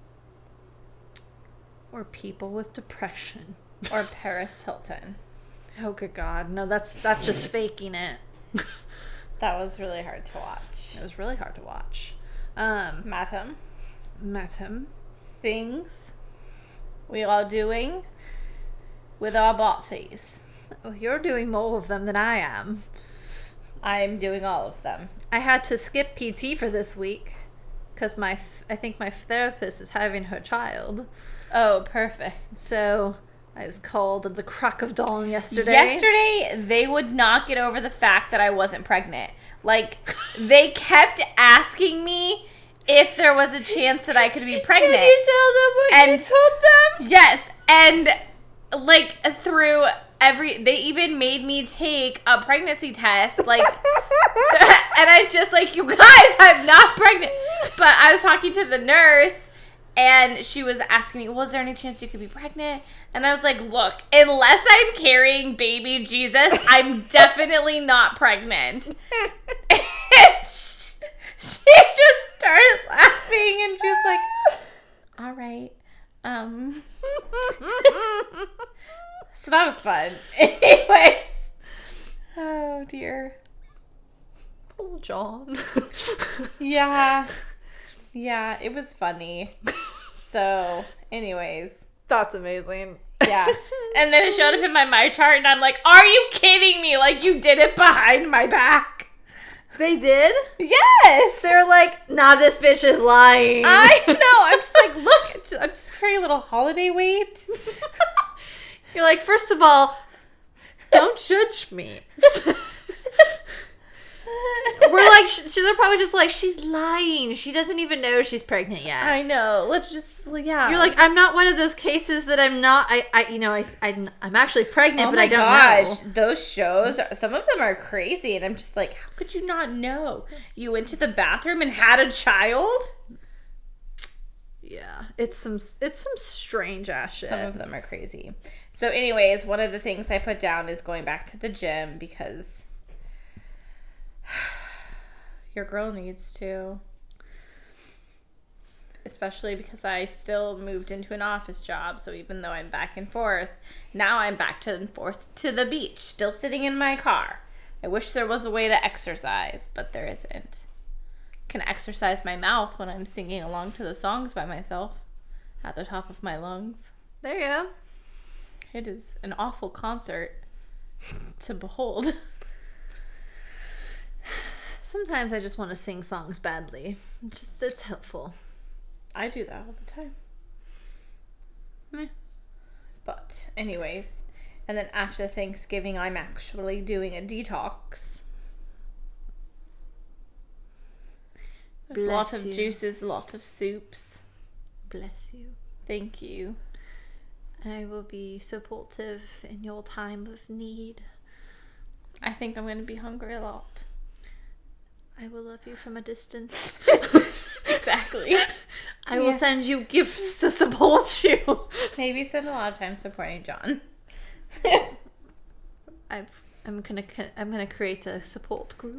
Or people with depression. Or Paris Hilton. Oh, good God. No, that's that's just faking it. That was really hard to watch. It was really hard to watch. Um, Madam. Madam. Things we are doing with our bodies. Oh, you're doing more of them than I am. I'm doing all of them. I had to skip P T for this week because my I think my therapist is having her child. Oh, perfect. So I was called at the crack of dawn yesterday. Yesterday, they would not get over the fact that I wasn't pregnant. Like, they kept asking me if there was a chance that I could be pregnant. Can you tell them what and, you told them? Yes, and like through every, they even made me take a pregnancy test, like, and I'm just like, you guys, I'm not pregnant. But I was talking to the nurse, and she was asking me, was there any chance you could be pregnant? And I was like, look, unless I'm carrying baby Jesus, I'm definitely not pregnant. And she, she just started laughing, and she was like, all right. Um. So that was fun. Anyways. Oh, dear. Poor John. Yeah. Yeah, it was funny. So, anyways. That's amazing. Yeah. And then it showed up in my my chart, and I'm like, are you kidding me? Like, you did it behind my back. They did? Yes. They're like, nah, this bitch is lying. I know. I'm just like, look, I'm just carrying a little holiday weight. You're like, first of all, don't judge me. We're like, sh- they're probably just like, she's lying. She doesn't even know she's pregnant yet. I know. Let's just, yeah. You're like, I'm not one of those cases that I'm not, I, I you know, I, I, I'm actually pregnant, oh but my I don't gosh, know. Those shows, some of them are crazy, and I'm just like, how could you not know? You went to the bathroom and had a child? Yeah, it's some, it's some strange ass shit. Some of them are crazy. So anyways, one of the things I put down is going back to the gym, because your girl needs to. Especially because I still moved into an office job, so even though I'm back and forth, now I'm back to and forth to the beach, still sitting in my car. I wish there was a way to exercise, but there isn't. I can exercise my mouth when I'm singing along to the songs by myself at the top of my lungs. There you go. It is an awful concert to behold. Sometimes I just want to sing songs badly. It's just, it's helpful. I do that all the time. Meh. But anyways, and then after Thanksgiving, I'm actually doing a detox. There's a lot of you. juices, a lot of soups. Bless you. Thank you. I will be supportive in your time of need. I think I'm going to be hungry a lot. I will love you from a distance. Exactly. I will yeah. send you gifts to support you. Maybe spend a lot of time supporting John. I've, I'm gonna I'm gonna create a support group.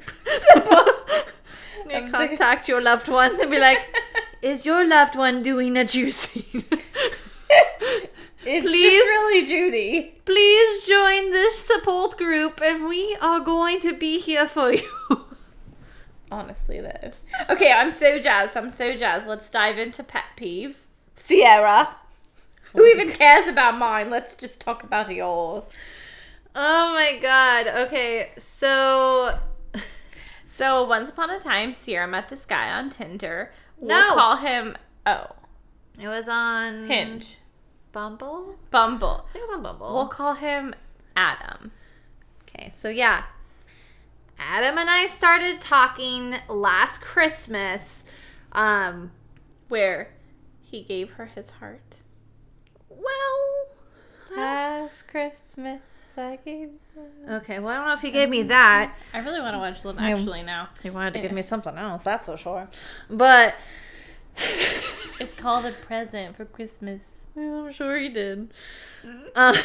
I'm contact your loved ones and be like, "Is your loved one doing a juicy?" It's please, just really Judy. Please join this support group, and we are going to be here for you. Honestly, though. Okay, I'm so jazzed. I'm so jazzed. Let's dive into pet peeves. Sierra. Who even cares about mine? Let's just talk about yours. Oh my god. Okay, so... So, once upon a time, Sierra met this guy on Tinder. We'll no. call him... Oh. It was on... Hinge. Bumble? Bumble. I think it was on Bumble. We'll call him Adam. Okay, so yeah. Adam and I started talking last Christmas. Um, Where he gave her his heart. well... Last Christmas I gave her... Okay, well, I don't know if he gave me that. I really want to watch Love Actually now. He wanted to Yeah. give me something else, that's for sure. But... It's called A Present for Christmas. I'm sure he did. Uh,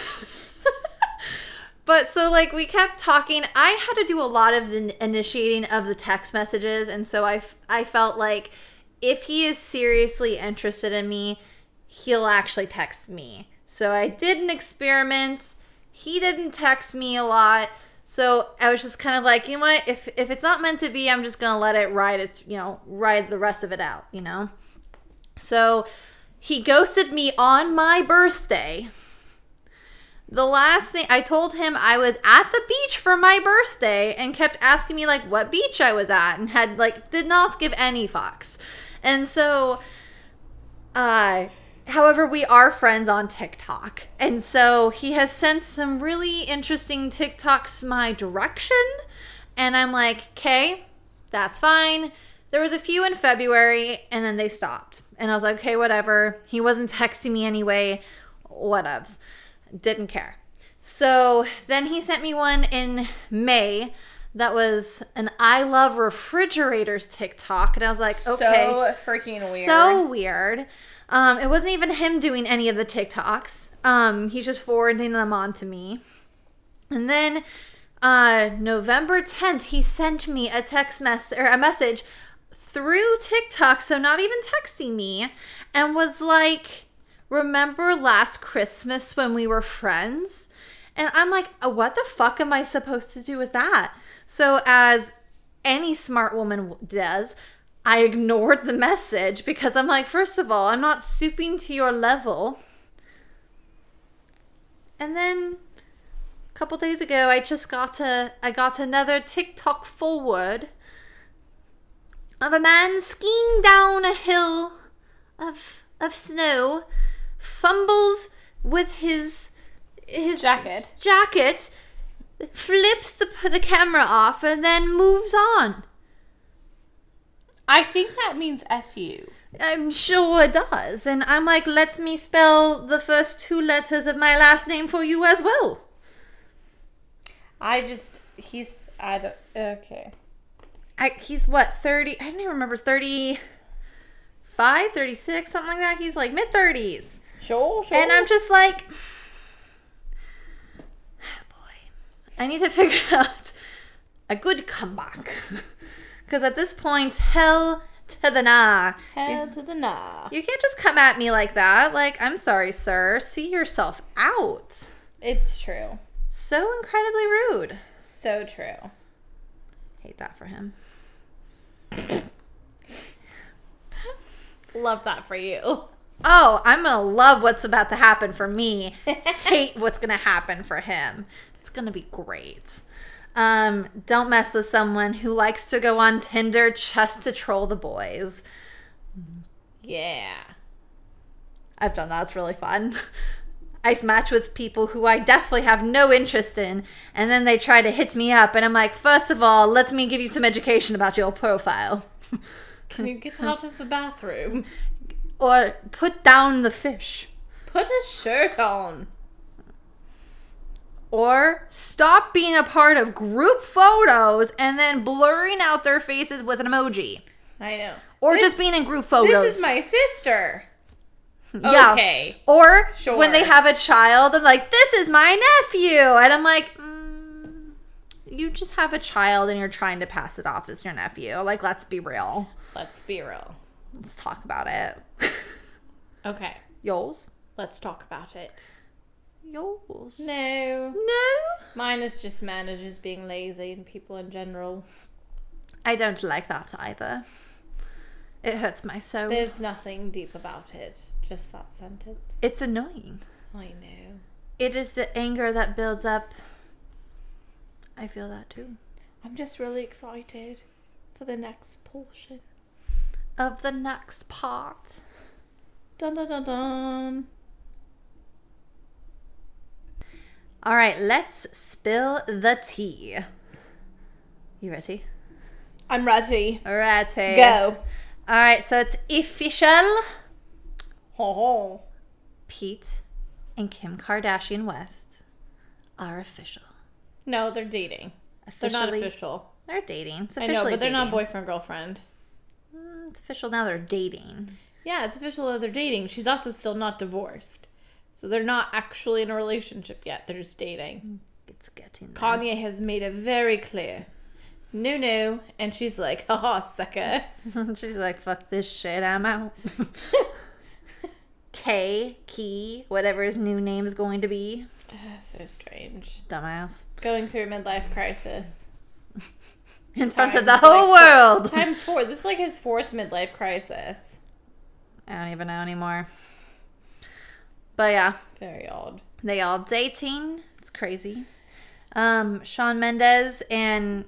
but so, like, we kept talking. I had to do a lot of the initiating of the text messages, and so I, f- I felt like if he is seriously interested in me, he'll actually text me. So I did an experiment. He didn't text me a lot. So I was just kind of like, you know what? If if it's not meant to be, I'm just going to let it ride its, you know, ride the rest of it out, you know? So he ghosted me on my birthday. The last thing I told him, I was at the beach for my birthday and kept asking me like what beach I was at and had like did not give any fucks. And so uh however, we are friends on TikTok. And so he has sent some really interesting TikToks my direction. And I'm like, okay, that's fine. There was a few in February and then they stopped. And I was like, okay, whatever. He wasn't texting me anyway. Whatevs. Didn't care. So then he sent me one in May that was an I love refrigerators TikTok. And I was like, okay. So freaking weird. So weird. Um, it wasn't even him doing any of the TikToks. Um, he's just forwarding them on to me. And then uh, November tenth, he sent me a text message or a message through TikTok, so not even texting me, and was like, remember last Christmas when we were friends? And I'm like, what the fuck am I supposed to do with that? So as any smart woman does, I ignored the message because I'm like, first of all, I'm not stooping to your level. And then a couple days ago, I just got a, I got another TikTok forward of a man skiing down a hill of of snow, fumbles with his his Jacket. jacket, flips the the camera off, and then moves on. I think that means F you. I'm sure it does. And I'm like, let me spell the first two letters of my last name for you as well. I just, he's, I don't, okay. I, he's what, thirty? I don't even remember, thirty-five, thirty-six, something like that. He's like mid-thirties. Sure, sure. And I'm just like, oh boy, I need to figure out a good comeback. Because at this point, hell to the nah. Hell you, to the nah. you can't just come at me like that. Like, I'm sorry, sir. See yourself out. It's true. So incredibly rude. So true. Hate that for him. Love that for you. Oh, I'm gonna love what's about to happen for me. Hate what's gonna happen for him. It's gonna be great. Um, don't mess with someone who likes to go on Tinder just to troll the boys. Yeah. I've done that. It's really fun. I match with people who I definitely have no interest in, and then they try to hit me up, and I'm like, first of all, let me give you some education about your profile. Can you get out of the bathroom? Or put down the fish. Put a shirt on. Or stop being a part of group photos and then blurring out their faces with an emoji. I know. Or This- just being in group photos. This is my sister. Yeah. Okay. Or Sure. when they have a child and like, this is my nephew. And I'm like, mm, you just have a child and you're trying to pass it off as your nephew. Like, let's be real. Let's be real. Let's talk about it. Okay. Yours? Let's talk about it. Yours? No. No? Mine is just managers being lazy and people in general. I don't like that either. It hurts my soul. There's nothing deep about it. Just that sentence. It's annoying. I know. It is the anger that builds up. I feel that too. I'm just really excited for the next portion. Of the next part. Dun dun dun dun. All right, let's spill the tea. You ready? I'm ready. Ready. Go. All right, so it's official. Ho ho. Pete and Kim Kardashian West are official. No, they're dating. Officially, They're not official. They're dating. It's I officially know, but they're dating. not boyfriend girlfriend. Mm, it's official now. They're dating. Yeah, it's official that they're dating. She's also still not divorced. So they're not actually in a relationship yet. They're just dating. It's getting there. Kanye has made it very clear. No, no. And she's like, haha, sucker. She's like, fuck this shit, I'm out. K, Key, whatever his new name is going to be. So strange. Dumbass. Going through a midlife crisis. In front of Times the whole like world. Four, times four. This is like his fourth midlife crisis. I don't even know anymore. But yeah, Very odd. they all dating. It's crazy. Um, Shawn Mendes and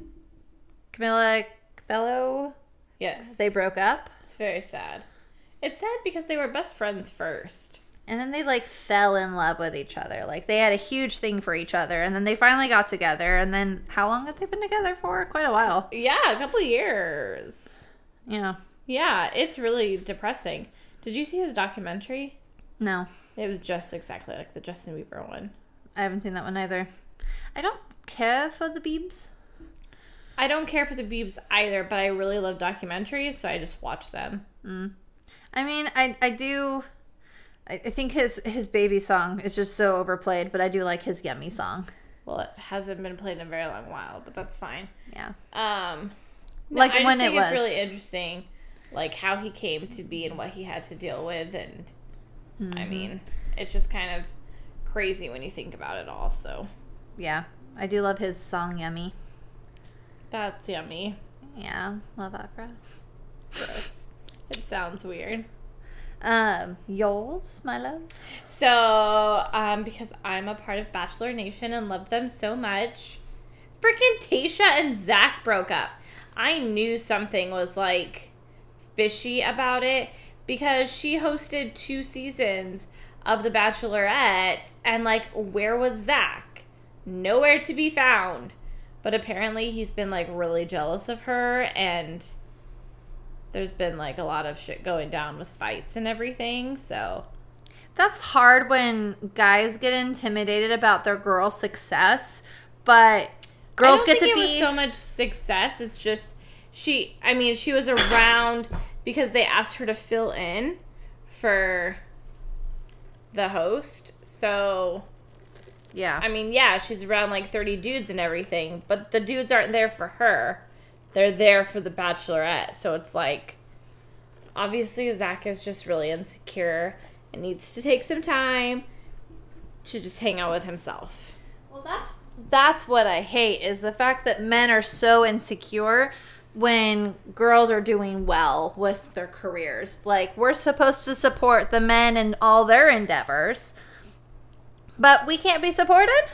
Camila Cabello, Yes. they broke up. It's very sad. It's sad because they were best friends first. And then they like fell in love with each other. Like they had a huge thing for each other. And then they finally got together. And then how long have they been together for? Quite a while. Yeah, a couple of years. Yeah. Yeah, it's really depressing. Did you see his documentary? No, It was just exactly like the Justin Bieber one. I haven't seen that one either. I don't care for the Biebs. I don't care for the Biebs either, but I really love documentaries, so I just watch them. Mm. I mean, I I do. I, I think his his baby song is just so overplayed, but I do like his Yummy song. Well, it hasn't been played in a very long while, but that's fine. Yeah. Um, no, Like I just when think it it's was. really interesting, like how he came to be and what he had to deal with, and Mm-hmm. I mean, it's just kind of crazy when you think about it all. So Yeah, I do love his song Yummy. that's yummy. Yeah, love that for us. Gross. It sounds weird. Um, Yoles, my love. So, um, because I'm a part of Bachelor Nation and love them so much, freaking Tasha and Zach broke up. I knew something was like fishy about it because she hosted two seasons of The Bachelorette, and like, where was Zach? Nowhere to be found. But apparently he's been like really jealous of her, and there's been like a lot of shit going down with fights and everything, so That's hard when guys get intimidated about their girl's success, but girls I don't get think to it be. was so much success. It's just she. I mean, she was around because they asked her to fill in for the host. So Yeah. I mean, yeah, she's around like thirty dudes and everything, but the dudes aren't there for her. They're there for the Bachelorette. So it's like, obviously Zach is just really insecure and needs to take some time to just hang out with himself. Well, that's that's what I hate is the fact that men are so insecure when girls are doing well with their careers. Like, we're supposed to support the men in all their endeavors, but we can't be supported.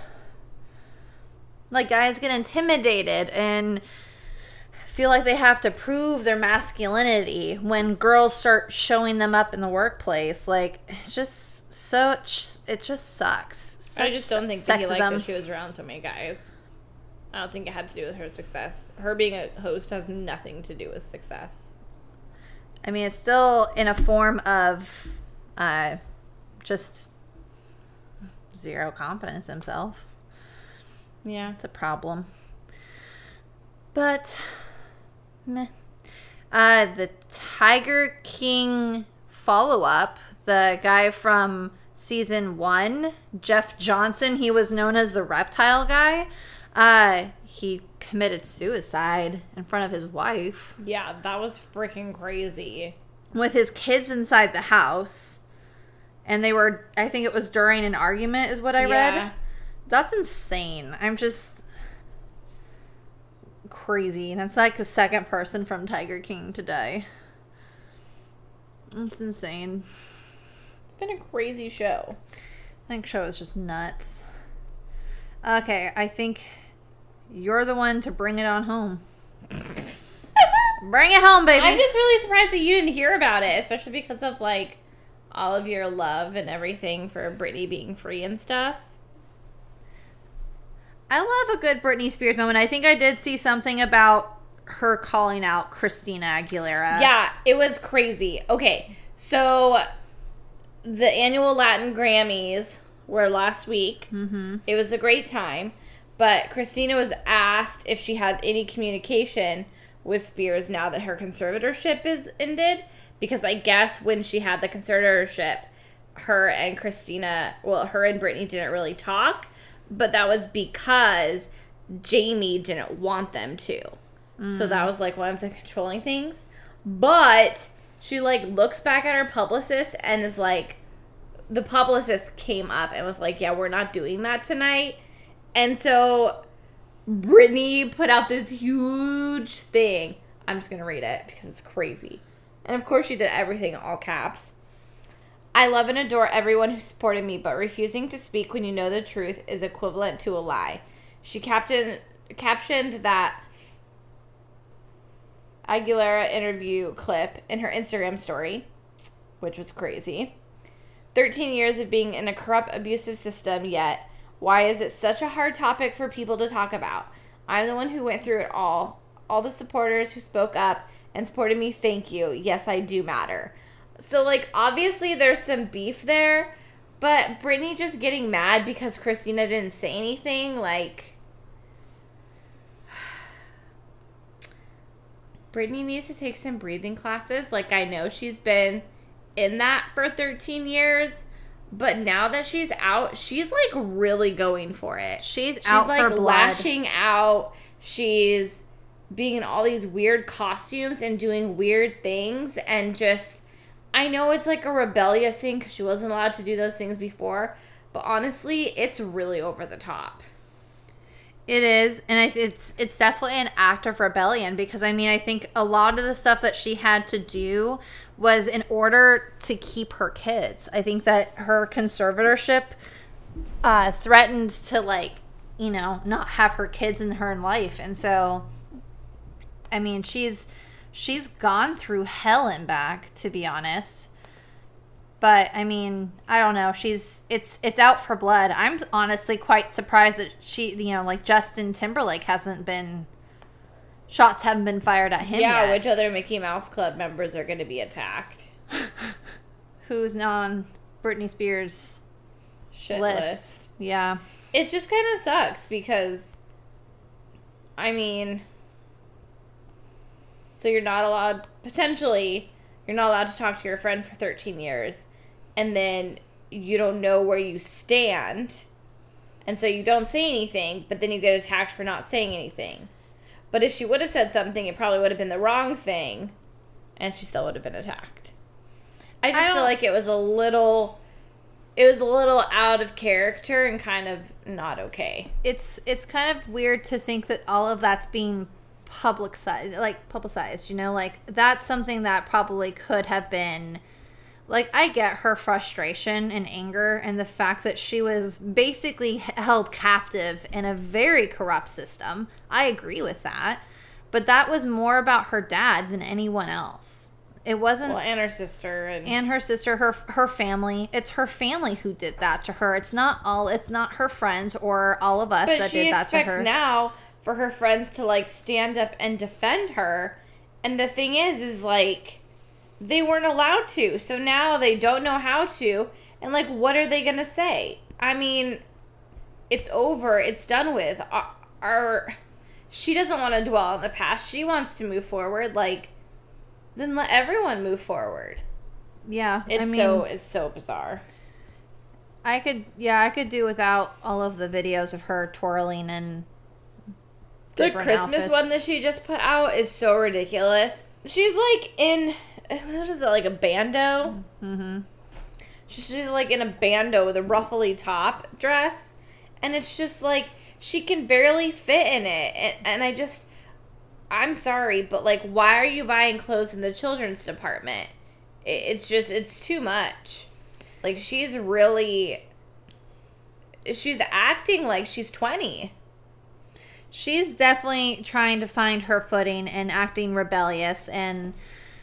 Like, guys get intimidated and feel like they have to prove their masculinity when girls start showing them up in the workplace. Like, it's just such, it just sucks. Such I just don't think that he liked sexism. that she was around so many guys. I don't think it had to do with her success. Her being a host has nothing to do with success. I mean, it's still in a form of uh, just zero confidence in himself. Yeah. It's a problem. But, meh. Uh, the Tiger King follow-up, the guy from season one, Jeff Johnson, he was known as the reptile guy. Uh, he committed suicide in front of his wife Yeah, that was freaking crazy. with his kids inside the house. And they were, I think it was during an argument is what I Yeah. read. That's insane. I'm just crazy. That's like the second person from Tiger King to die. It's insane. It's been a crazy show. I think show is just nuts. Okay, I think you're the one to bring it on home. Bring it home, baby. I'm just really surprised that you didn't hear about it, especially because of like all of your love and everything for Britney being free and stuff. I love a good Britney Spears moment. I think I did see something about her calling out Christina Aguilera. Yeah, it was crazy. Okay, so the annual Latin Grammys were last week. Mm-hmm. It was a great time, but Christina was asked if she had any communication with Spears now that her conservatorship is ended, because I guess when she had the conservatorship, her and Christina, well, her and Britney didn't really talk, but that was because Jamie didn't want them to. Mm. So that was like one of the controlling things. But she like looks back at her publicist and is like, the publicist came up and was like, yeah, we're not doing that tonight. And so Britney put out this huge thing. I'm just going to read it because it's crazy. And of course she did everything in all caps. I love and adore everyone who supported me, but refusing to speak when you know the truth is equivalent to a lie. She captain, captioned that Aguilera interview clip in her Instagram story, which was crazy. thirteen years of being in a corrupt, abusive system, yet why is it such a hard topic for people to talk about? I'm the one who went through it all. All the supporters who spoke up and supported me, thank you. Yes, I do matter. So, like, obviously there's some beef there, but Britney just getting mad because Christina didn't say anything, like, Britney needs to take some breathing classes. Like, I know she's been in that for thirteen years, but now that she's out, she's, like, really going for it. She's, she's out like, for blood. lashing out. She's being in all these weird costumes and doing weird things, and just, I know it's like a rebellious thing because she wasn't allowed to do those things before, but honestly, it's really over the top. It is, and I, it's it's definitely an act of rebellion because, I mean, I think a lot of the stuff that she had to do was in order to keep her kids. I think that her conservatorship uh, threatened to, like, you know, not have her kids in her life, and so, I mean, she's she's gone through hell and back, to be honest. But, I mean, I don't know. She's, it's it's out for blood. I'm honestly quite surprised that she, you know, like Justin Timberlake hasn't been, shots haven't been fired at him yeah, yet. which other Mickey Mouse Club members are going to be attacked? Who's on Britney Spears' Shit list. list. Yeah. It just kind of sucks because, I mean, so you're not allowed, potentially, you're not allowed to talk to your friend for thirteen years. And then you don't know where you stand. And so you don't say anything, but then you get attacked for not saying anything. But if she would have said something, it probably would have been the wrong thing. And she still would have been attacked. I just I feel like it was a little... It was a little out of character and kind of not okay. It's it's kind of weird to think that all of that's being publicized, like publicized, you know, like that's something that probably could have been... Like, I get her frustration and anger and the fact that she was basically held captive in a very corrupt system. I agree with that. But that was more about her dad than anyone else. It wasn't... Well, and her sister. And, and her sister, her her family. It's her family who did that to her. It's not all... It's not her friends or all of us but that did did that to her. But she expects now for her friends to, like, stand up and defend her. And the thing is, is, like... They weren't allowed to, so now they don't know how to, and, like, what are they gonna say? I mean, it's over, it's done with. Our, our she doesn't want to dwell on the past, she wants to move forward, like, then let everyone move forward. Yeah, It's I mean, so, it's so bizarre. I could, yeah, I could do without all of the videos of her twirling and The Christmas outfits. one that she just put out is so ridiculous. She's, like, in... What is it, like a bandeau? Mm-hmm. She's like in a bandeau with a ruffly top dress. And it's just like, she can barely fit in it. And, and I just, I'm sorry, but like, why are you buying clothes in the children's department? It, it's just, it's too much. Like, she's really, she's acting like she's twenty. She's definitely trying to find her footing and acting rebellious, and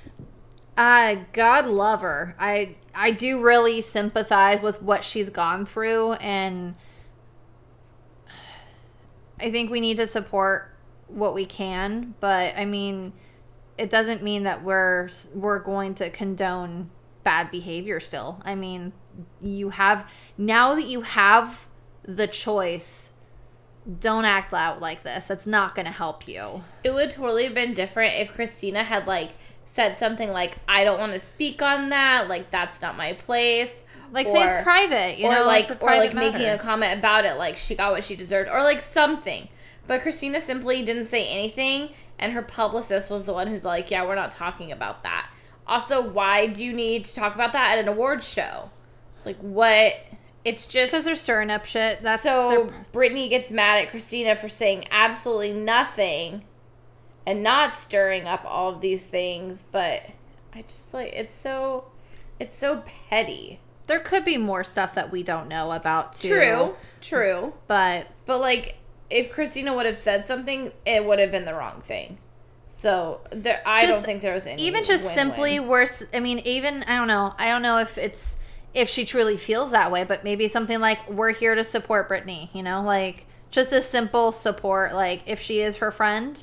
uh, God love her. I I do really sympathize with what she's gone through, and I think we need to support what we can, but I mean, it doesn't mean that we're we're going to condone bad behavior still. I mean, you have now that you have the choice, don't act out like this. That's not going to help you. It would totally have been different if Christina had like said something like, I don't want to speak on that, like that's not my place. Like, or, say it's private, you or know, like, it's a or like matter. making a comment about it, like she got what she deserved, or like something. But Christina simply didn't say anything, and her publicist was the one who's like, yeah, we're not talking about that. Also, why do you need to talk about that at an awards show? Like, what? It's just... Because they're stirring up shit. That's so their... Brittany gets mad at Christina for saying absolutely nothing and not stirring up all of these things, but I just, like, it's so... It's so petty. There could be more stuff that we don't know about, too. True. True. But... But, like, if Christina would have said something, it would have been the wrong thing. So, there, I just, don't think there was any even just win-win. simply worse. I mean, even, I don't know. I don't know if it's... If she truly feels that way, but maybe something like, we're here to support Brittany, you know? Like, just a simple support, like, if she is her friend...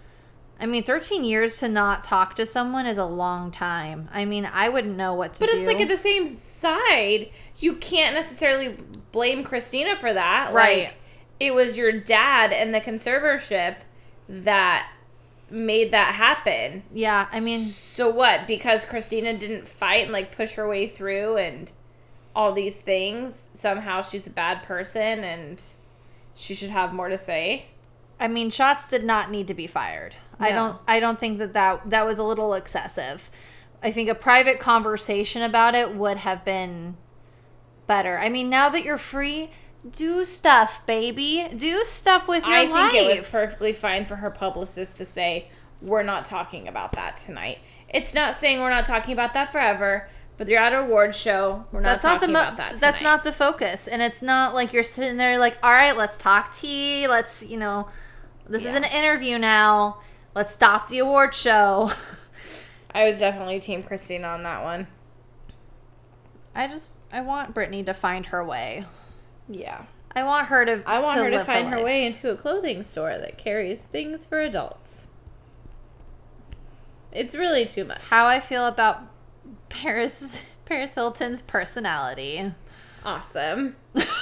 I mean, thirteen years to not talk to someone is a long time. I mean, I wouldn't know what to but do. But it's like at the same side, you can't necessarily blame Christina for that. Right. Like, it was your dad and the conservatorship that made that happen. Yeah, I mean... So what? Because Christina didn't fight and, like, push her way through and all these things, somehow she's a bad person and she should have more to say? I mean, Schatz did not need to be fired. No. I don't I don't think that, that that was a little excessive. I think a private conversation about it would have been better. I mean, now that you're free, do stuff, baby. Do stuff with your I life. I think it was perfectly fine for her publicist to say, we're not talking about that tonight. It's not saying we're not talking about that forever, but you're at an award show. We're not that's talking not the mo- about that tonight. That's not the focus. And it's not like you're sitting there like, all right, let's talk tea. Let's, you know, this yeah. is an interview now. Let's stop the award show. I was definitely Team Christina on that one. I just, I want Brittany to find her way. Yeah. I want her to I want to her to find her, her way into a clothing store that carries things for adults. It's really too much. It's how I feel about Paris Paris Hilton's personality. Awesome.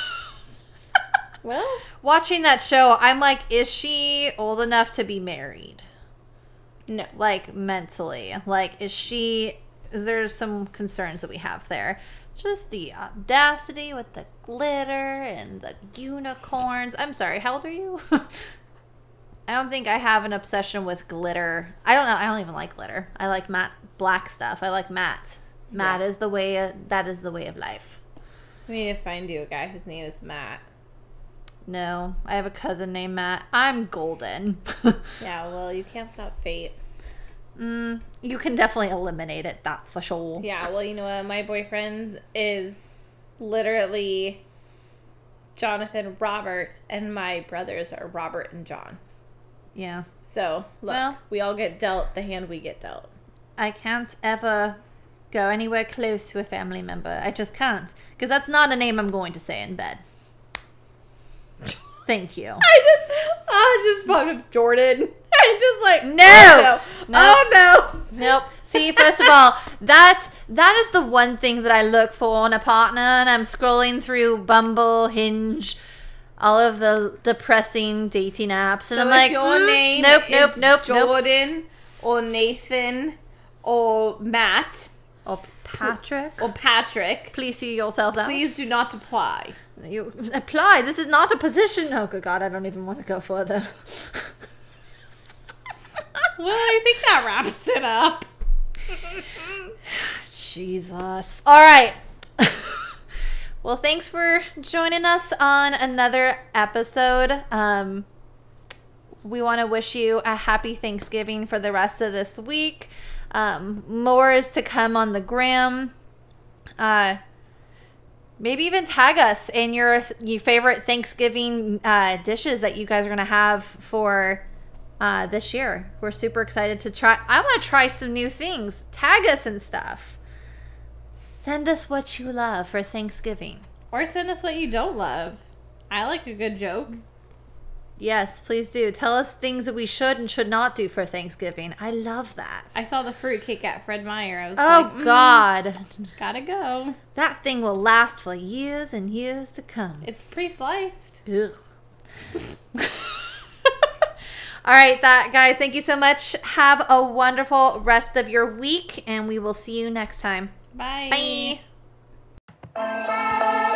Well, watching that show, I'm like, is she old enough to be married? No. Like, mentally. Like, is she... Is there some concerns that we have there? Just the audacity with the glitter and the unicorns. I'm sorry, how old are you? I don't think I have an obsession with glitter. I don't know. I don't even like glitter. I like matte black stuff. I like matte. Matte yeah. is the way... Of, that is the way of life. We need to find you a guy whose name is Matt. No, I have a cousin named Matt. I'm golden. Yeah, well, you can't stop fate. Mm, you can definitely eliminate it, that's for sure. Yeah, well, you know what? My boyfriend is literally Jonathan Robert, and my brothers are Robert and John. Yeah. So, look, well, we all get dealt the hand we get dealt. I can't ever go anywhere close to a family member. I just can't. Because that's not a name I'm going to say in bed. Thank you. I just, I just popped up Jordan. I just like, no, oh no, nope. oh no. Nope. See, first of all, that that is the one thing that I look for in a partner, and I'm scrolling through Bumble, Hinge, all of the depressing dating apps, and so I'm if like, your mm, name nope, is nope, nope, Jordan nope. or Nathan or Matt or Patrick or Patrick, please see yourselves out. Please do not apply. You apply. This is not a position. Oh, good God, I don't even want to go further. Well, I think that wraps it up. Jesus. All right. Well, thanks for joining us on another episode. Um, we want to wish you a happy Thanksgiving for the rest of this week. Um, more is to come on the gram. Uh, maybe even tag us in your your favorite Thanksgiving uh, dishes that you guys are going to have for uh, this year. We're super excited to try. I want to try some new things. Tag us and stuff. Send us what you love for Thanksgiving. Or send us what you don't love. I like a good joke. Yes, please do. Tell us things that we should and should not do for Thanksgiving. I love that. I saw the fruitcake at Fred Meyer. I was Oh, like, mm, God. gotta go. That thing will last for years and years to come. It's pre-sliced. Ugh. All right, that guys, thank you so much. Have a wonderful rest of your week, and we will see you next time. Bye. Bye.